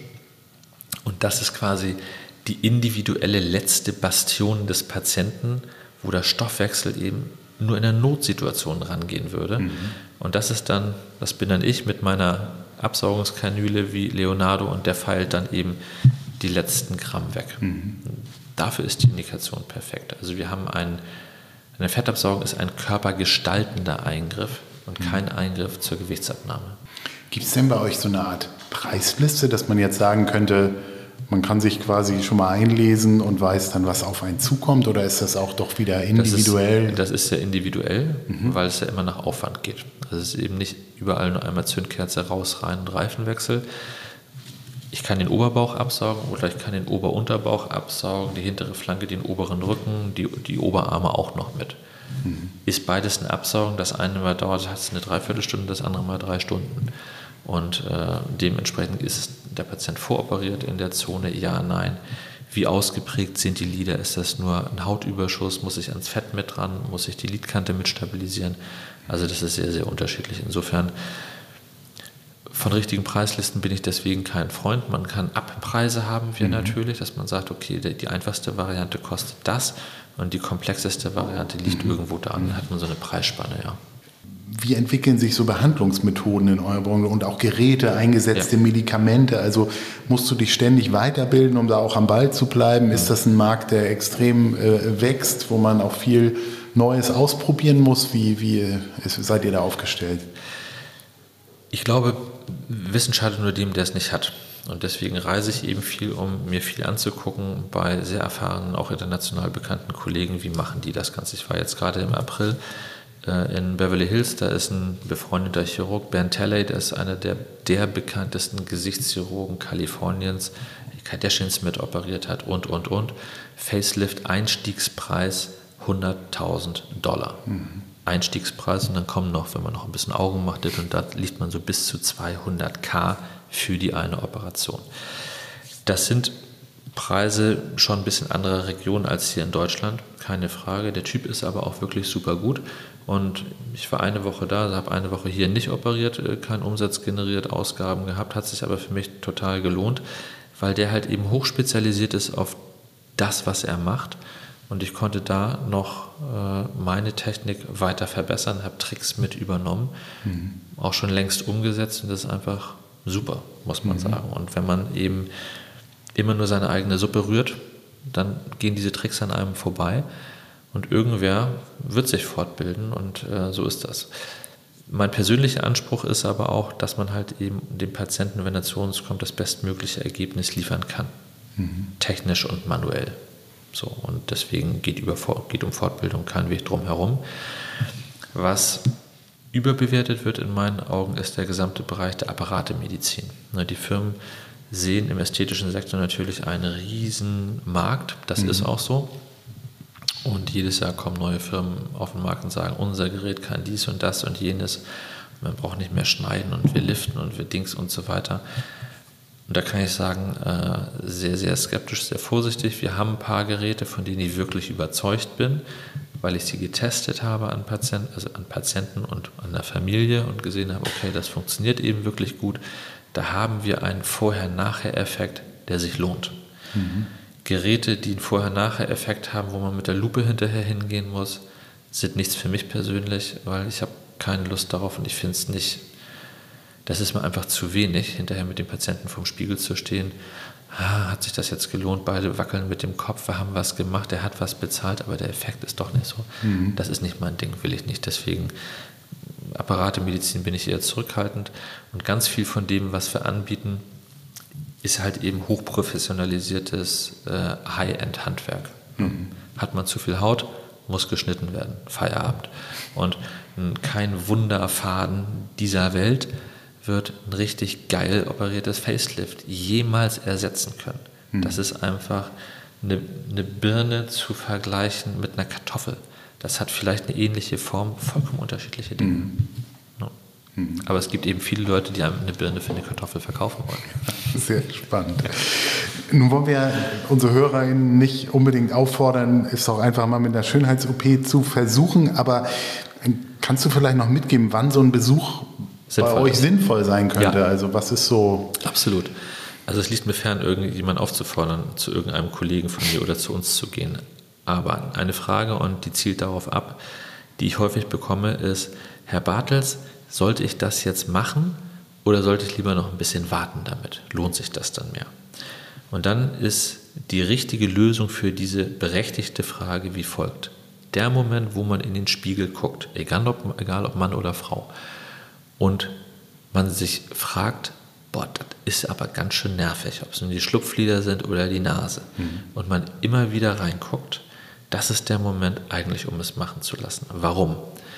Und das ist quasi die individuelle letzte Bastion des Patienten, wo der Stoffwechsel eben nur in einer Notsituation rangehen würde. Mhm. Und das ist dann, das bin dann ich mit meiner Absaugungskanüle wie Leonardo und der feilt dann eben die letzten Gramm weg. Mhm. Dafür ist die Indikation perfekt. Also wir haben einen, eine Fettabsaugung ist ein körpergestaltender Eingriff und mhm. kein Eingriff zur Gewichtsabnahme. Gibt es denn bei euch so eine Art Preisliste, dass man jetzt sagen könnte, man kann sich quasi schon mal einlesen und weiß dann, was auf einen zukommt, oder ist das auch doch wieder individuell? Das ist, das ist sehr individuell, mhm. weil es ja immer nach Aufwand geht. Also es ist eben nicht überall nur einmal Zündkerze raus, rein und Reifenwechsel. Ich kann den Oberbauch absaugen oder ich kann den Ober-Unterbauch absaugen, die hintere Flanke, den oberen Rücken, die, die Oberarme auch noch mit. Mhm. Ist beides eine Absaugung, das eine Mal dauert hat es eine Dreiviertelstunde, das andere Mal drei Stunden. Und äh, dementsprechend ist der Patient voroperiert in der Zone, ja, nein. Wie ausgeprägt sind die Lider? Ist das nur ein Hautüberschuss? Muss ich ans Fett mit dran? Muss ich die Lidkante mit stabilisieren? Also das ist sehr, sehr unterschiedlich. Insofern, von richtigen Preislisten bin ich deswegen kein Freund. Man kann Abpreise haben wir mhm. natürlich, dass man sagt, okay, die einfachste Variante kostet das und die komplexeste Variante liegt mhm. irgendwo da. Dann hat man so eine Preisspanne, ja. Wie entwickeln sich so Behandlungsmethoden in eurer Branche und auch Geräte, eingesetzte ja. Medikamente? Also musst du dich ständig weiterbilden, um da auch am Ball zu bleiben? Mhm. Ist das ein Markt, der extrem äh, wächst, wo man auch viel Neues ausprobieren muss? Wie, wie äh, seid ihr da aufgestellt? Ich glaube, Wissen schadet nur dem, der es nicht hat. Und deswegen reise ich eben viel, um mir viel anzugucken bei sehr erfahrenen, auch international bekannten Kollegen. Wie machen die das Ganze? Ich war jetzt gerade im April in Beverly Hills, da ist ein befreundeter Chirurg, Ben Talley, der ist einer der, der bekanntesten Gesichtschirurgen Kaliforniens, die Kardashians mit operiert hat und, und, und. Facelift, Einstiegspreis hunderttausend Dollar. Mhm. Einstiegspreis und dann kommen noch, wenn man noch ein bisschen Augen macht, und da liegt man so bis zu zweihunderttausend für die eine Operation. Das sind Preise schon ein bisschen anderer Region als hier in Deutschland, keine Frage. Der Typ ist aber auch wirklich super gut. Und ich war eine Woche da, habe eine Woche hier nicht operiert, keinen Umsatz generiert, Ausgaben gehabt, hat sich aber für mich total gelohnt, weil der halt eben hochspezialisiert ist auf das, was er macht. Und ich konnte da noch äh, meine Technik weiter verbessern, habe Tricks mit übernommen, mhm. auch schon längst umgesetzt, und das ist einfach super, muss man mhm. sagen. Und wenn man eben immer nur seine eigene Suppe rührt, dann gehen diese Tricks an einem vorbei. Und irgendwer wird sich fortbilden, und äh, so ist das. Mein persönlicher Anspruch ist aber auch, dass man halt eben dem Patienten, wenn er zu uns kommt, das bestmögliche Ergebnis liefern kann. Mhm. Technisch und manuell. So, und deswegen geht, über, geht um Fortbildung kein Weg drum herum. Was überbewertet wird in meinen Augen, ist der gesamte Bereich der Apparatemedizin. Die Firmen sehen im ästhetischen Sektor natürlich einen riesen Markt. Das mhm. ist auch so. Und jedes Jahr kommen neue Firmen auf den Markt und sagen, unser Gerät kann dies und das und jenes. Man braucht nicht mehr schneiden und wir liften und wir Dings und so weiter. Und da kann ich sagen, sehr, sehr skeptisch, sehr vorsichtig. Wir haben ein paar Geräte, von denen ich wirklich überzeugt bin, weil ich sie getestet habe an Patienten, also an Patienten und an der Familie und gesehen habe, okay, das funktioniert eben wirklich gut. Da haben wir einen Vorher-Nachher-Effekt, der sich lohnt. Mhm. Geräte, die einen Vorher-Nachher-Effekt haben, wo man mit der Lupe hinterher hingehen muss, sind nichts für mich persönlich, weil ich habe keine Lust darauf und ich finde es nicht, das ist mir einfach zu wenig, hinterher mit dem Patienten vorm Spiegel zu stehen. Ah, hat sich das jetzt gelohnt? Beide wackeln mit dem Kopf, wir haben was gemacht, er hat was bezahlt, aber der Effekt ist doch nicht so. Mhm. Das ist nicht mein Ding, will ich nicht. Deswegen Apparatemedizin bin ich eher zurückhaltend und ganz viel von dem, was wir anbieten, ist halt eben hochprofessionalisiertes äh, High-End-Handwerk. Mhm. Hat man zu viel Haut, muss geschnitten werden, Feierabend. Und kein Wunderfaden dieser Welt wird ein richtig geil operiertes Facelift jemals ersetzen können. Mhm. Das ist einfach eine, eine Birne zu vergleichen mit einer Kartoffel. Das hat vielleicht eine ähnliche Form, vollkommen unterschiedliche Dinge. Mhm. No. Mhm. Aber es gibt eben viele Leute, die einem eine Birne für eine Kartoffel verkaufen wollen. Sehr spannend. Nun wollen wir unsere HörerInnen nicht unbedingt auffordern, es auch einfach mal mit einer Schönheits-O P zu versuchen, aber kannst du vielleicht noch mitgeben, wann so ein Besuch sinnvoll bei euch ist. sinnvoll sein könnte? Ja. Also was ist so... Absolut. Also es liegt mir fern, irgendjemanden aufzufordern, zu irgendeinem Kollegen von mir oder zu uns zu gehen. Aber eine Frage, und die zielt darauf ab, die ich häufig bekomme, ist, Herr Bartels, sollte ich das jetzt machen oder sollte ich lieber noch ein bisschen warten damit? Lohnt sich das dann mehr? Und dann ist die richtige Lösung für diese berechtigte Frage wie folgt. Der Moment, wo man in den Spiegel guckt, egal ob, egal ob Mann oder Frau, und man sich fragt, boah, das ist aber ganz schön nervig, ob es nun die Schlupflider sind oder die Nase, mhm. und man immer wieder reinguckt, das ist der Moment eigentlich, um es machen zu lassen. Warum?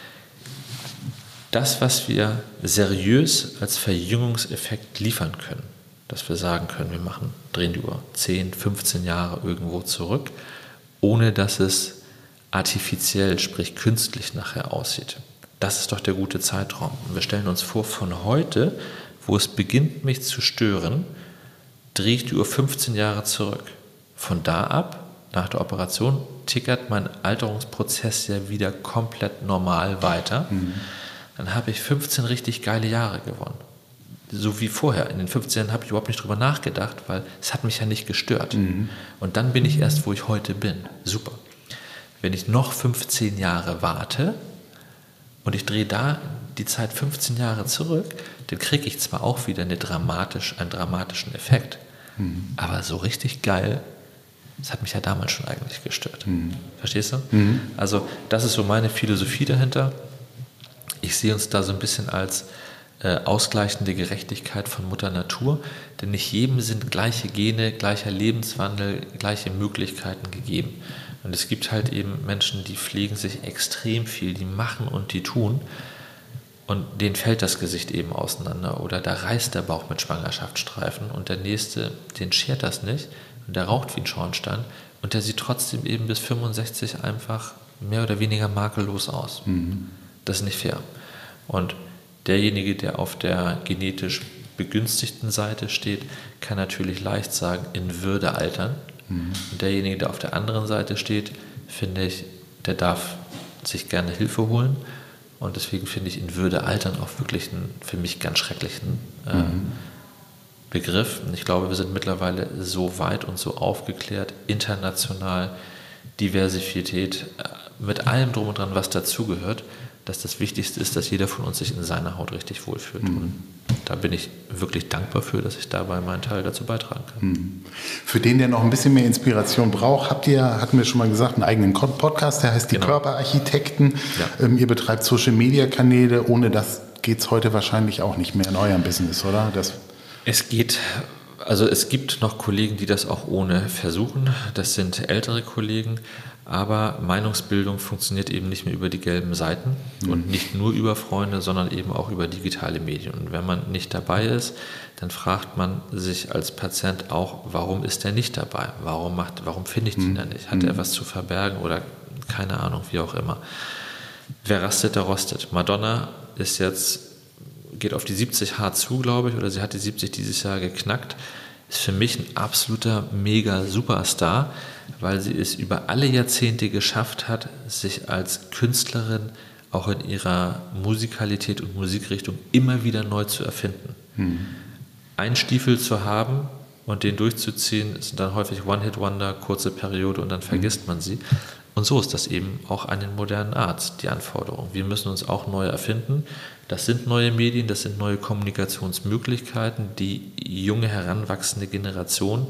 Das, was wir seriös als Verjüngungseffekt liefern können, dass wir sagen können, wir machen, drehen die Uhr zehn, fünfzehn Jahre irgendwo zurück, ohne dass es artifiziell, sprich künstlich nachher aussieht. Das ist doch der gute Zeitraum. Und wir stellen uns vor, von heute, wo es beginnt, mich zu stören, drehe ich die Uhr fünfzehn Jahre zurück. Von da ab, nach der Operation, tickert mein Alterungsprozess ja wieder komplett normal weiter. Mhm. Dann habe ich fünfzehn richtig geile Jahre gewonnen. So wie vorher. In den fünfzehn Jahren habe ich überhaupt nicht drüber nachgedacht, weil es hat mich ja nicht gestört. Mhm. Und dann bin ich erst, wo ich heute bin. Super. Wenn ich noch fünfzehn Jahre warte und ich drehe da die Zeit fünfzehn Jahre zurück, dann kriege ich zwar auch wieder eine dramatisch, einen dramatischen Effekt, mhm. aber so richtig geil, das hat mich ja damals schon eigentlich gestört. Mhm. Verstehst du? Mhm. Also das ist so meine Philosophie dahinter. Ich sehe uns da so ein bisschen als äh, ausgleichende Gerechtigkeit von Mutter Natur, denn nicht jedem sind gleiche Gene, gleicher Lebenswandel, gleiche Möglichkeiten gegeben. Und es gibt halt eben Menschen, die pflegen sich extrem viel, die machen und die tun und denen fällt das Gesicht eben auseinander oder da reißt der Bauch mit Schwangerschaftsstreifen und der Nächste, den schert das nicht und der raucht wie ein Schornstein und der sieht trotzdem eben bis fünfundsechzig einfach mehr oder weniger makellos aus. Mhm. Das ist nicht fair. Und derjenige, der auf der genetisch begünstigten Seite steht, kann natürlich leicht sagen, in Würde altern. Mhm. Und derjenige, der auf der anderen Seite steht, finde ich, der darf sich gerne Hilfe holen. Und deswegen finde ich in Würde altern auch wirklich einen für mich ganz schrecklichen äh, mhm. Begriff. Und ich glaube, wir sind mittlerweile so weit und so aufgeklärt, international, Diversität, äh, mit allem drum und dran, was dazugehört, dass das Wichtigste ist, dass jeder von uns sich in seiner Haut richtig wohlfühlt. Mhm. Und da bin ich wirklich dankbar für, dass ich dabei meinen Teil dazu beitragen kann. Mhm. Für den, der noch ein bisschen mehr Inspiration braucht, habt ihr, hatten wir schon mal gesagt, einen eigenen Podcast, der heißt Die genau. Körperarchitekten. Ja. Ähm, ihr betreibt Social-Media-Kanäle. Ohne das geht es heute wahrscheinlich auch nicht mehr in eurem Business, oder? Das es geht... Also es gibt noch Kollegen, die das auch ohne versuchen. Das sind ältere Kollegen. Aber Meinungsbildung funktioniert eben nicht mehr über die gelben Seiten mhm. und nicht nur über Freunde, sondern eben auch über digitale Medien. Und wenn man nicht dabei ist, dann fragt man sich als Patient auch, warum ist er nicht dabei? Warum macht, warum finde ich den mhm. denn nicht? Hat er was zu verbergen oder keine Ahnung, wie auch immer. Wer rastet, der rostet. Madonna ist jetzt, geht auf die siebzig hart zu, glaube ich, oder sie hat die siebzig dieses Jahr geknackt. ist für mich ein absoluter Mega-Superstar, weil sie es über alle Jahrzehnte geschafft hat, sich als Künstlerin auch in ihrer Musikalität und Musikrichtung immer wieder neu zu erfinden. Mhm. Einen Stiefel zu haben und den durchzuziehen, sind dann häufig One-Hit-Wonder, kurze Periode und dann vergisst man sie. Und so ist das eben auch an den modernen Arts, die Anforderung. Wir müssen uns auch neu erfinden. Das sind neue Medien, das sind neue Kommunikationsmöglichkeiten. Die junge, heranwachsende Generation,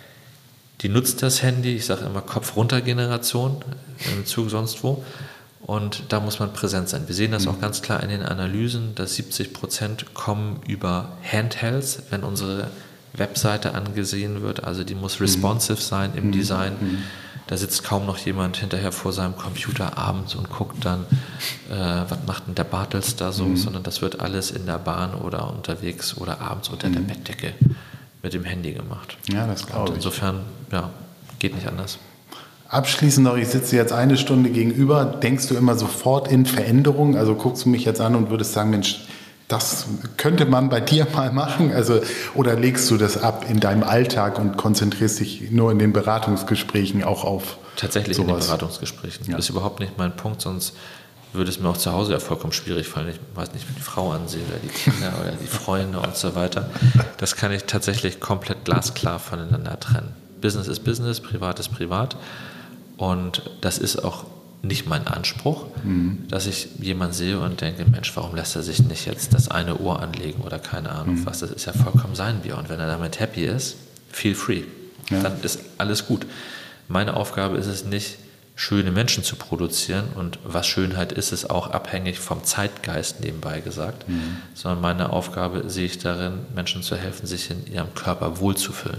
die nutzt das Handy, ich sage immer Kopf-runter-Generation, im Zug sonst wo. Und da muss man präsent sein. Wir sehen das auch ganz klar in den Analysen, dass siebzig Prozent kommen über Handhelds, wenn unsere Webseite angesehen wird. Also die muss responsive sein im Design. Da sitzt kaum noch jemand hinterher vor seinem Computer abends und guckt dann, äh, was macht denn der Bartels da so, mhm. sondern das wird alles in der Bahn oder unterwegs oder abends unter mhm. der Bettdecke mit dem Handy gemacht. Ja, das glaube ich. Insofern, ja, geht nicht anders. Abschließend noch, ich sitze jetzt eine Stunde gegenüber, denkst du immer sofort in Veränderung? Also guckst du mich jetzt an und würdest sagen, Mensch, das könnte man bei dir mal machen? Also, oder legst du das ab in deinem Alltag und konzentrierst dich nur in den Beratungsgesprächen auch auf Tatsächlich sowas? In den Beratungsgesprächen. Ja. Das ist überhaupt nicht mein Punkt, sonst würde es mir auch zu Hause ja vollkommen schwierig fallen. Ich weiß nicht, wie die Frau ansehe oder die Kinder oder die Freunde und so weiter. Das kann ich tatsächlich komplett glasklar voneinander trennen. Business ist Business, Privat ist Privat. Und das ist auch nicht mein Anspruch, mhm. dass ich jemanden sehe und denke, Mensch, warum lässt er sich nicht jetzt das eine Ohr anlegen oder keine Ahnung mhm. was. Das ist ja vollkommen sein Bier. Und wenn er damit happy ist, feel free. Ja. Dann ist alles gut. Meine Aufgabe ist es nicht, schöne Menschen zu produzieren. Und was Schönheit ist, ist auch abhängig vom Zeitgeist, nebenbei gesagt. Mhm. Sondern meine Aufgabe sehe ich darin, Menschen zu helfen, sich in ihrem Körper wohlzufühlen.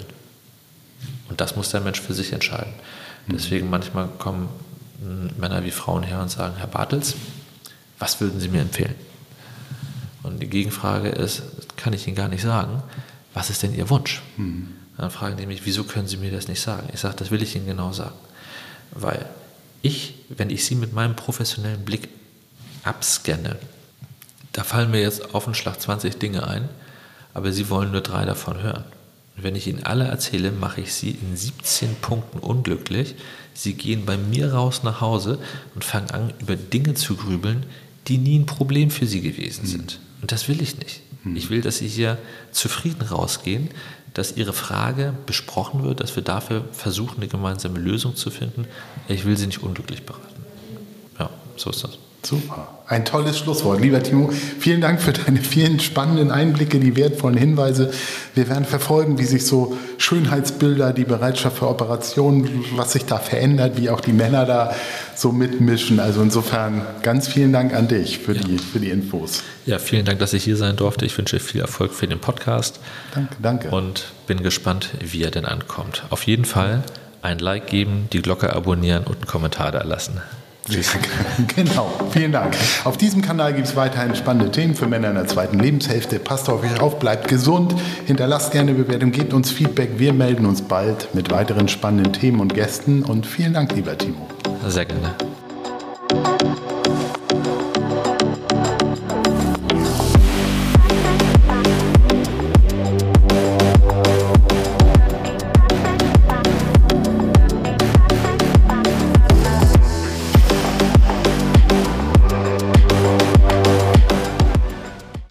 Und das muss der Mensch für sich entscheiden. Deswegen manchmal kommen Männer wie Frauen her und sagen, Herr Bartels, was würden Sie mir empfehlen? Und die Gegenfrage ist, kann ich Ihnen gar nicht sagen, was ist denn Ihr Wunsch? Mhm. Dann fragen die mich, wieso können Sie mir das nicht sagen? Ich sage, das will ich Ihnen genau sagen. Weil ich, wenn ich Sie mit meinem professionellen Blick abscanne, da fallen mir jetzt auf den Schlag zwanzig Dinge ein, aber Sie wollen nur drei davon hören. Und wenn ich Ihnen alle erzähle, mache ich Sie in siebzehn Punkten unglücklich. Sie gehen bei mir raus nach Hause und fangen an, über Dinge zu grübeln, die nie ein Problem für Sie gewesen mhm. sind. Und das will ich nicht. Mhm. Ich will, dass Sie hier zufrieden rausgehen, dass Ihre Frage besprochen wird, dass wir dafür versuchen, eine gemeinsame Lösung zu finden. Ich will Sie nicht unglücklich beraten. Ja, so ist das. Super. Ein tolles Schlusswort. Lieber Timo, vielen Dank für deine vielen spannenden Einblicke, die wertvollen Hinweise. Wir werden verfolgen, wie sich so Schönheitsbilder, die Bereitschaft für Operationen, was sich da verändert, wie auch die Männer da so mitmischen. Also insofern ganz vielen Dank an dich für, ja. die, für die Infos. Ja, vielen Dank, dass ich hier sein durfte. Ich wünsche viel Erfolg für den Podcast. Danke, danke. Und bin gespannt, wie er denn ankommt. Auf jeden Fall ein Like geben, die Glocke abonnieren und einen Kommentar da lassen. Genau, vielen Dank. Auf diesem Kanal gibt es weiterhin spannende Themen für Männer in der zweiten Lebenshälfte. Passt auf euch auf, bleibt gesund, hinterlasst gerne eine Bewertung, gebt uns Feedback. Wir melden uns bald mit weiteren spannenden Themen und Gästen. Und vielen Dank, lieber Timo. Sehr gerne.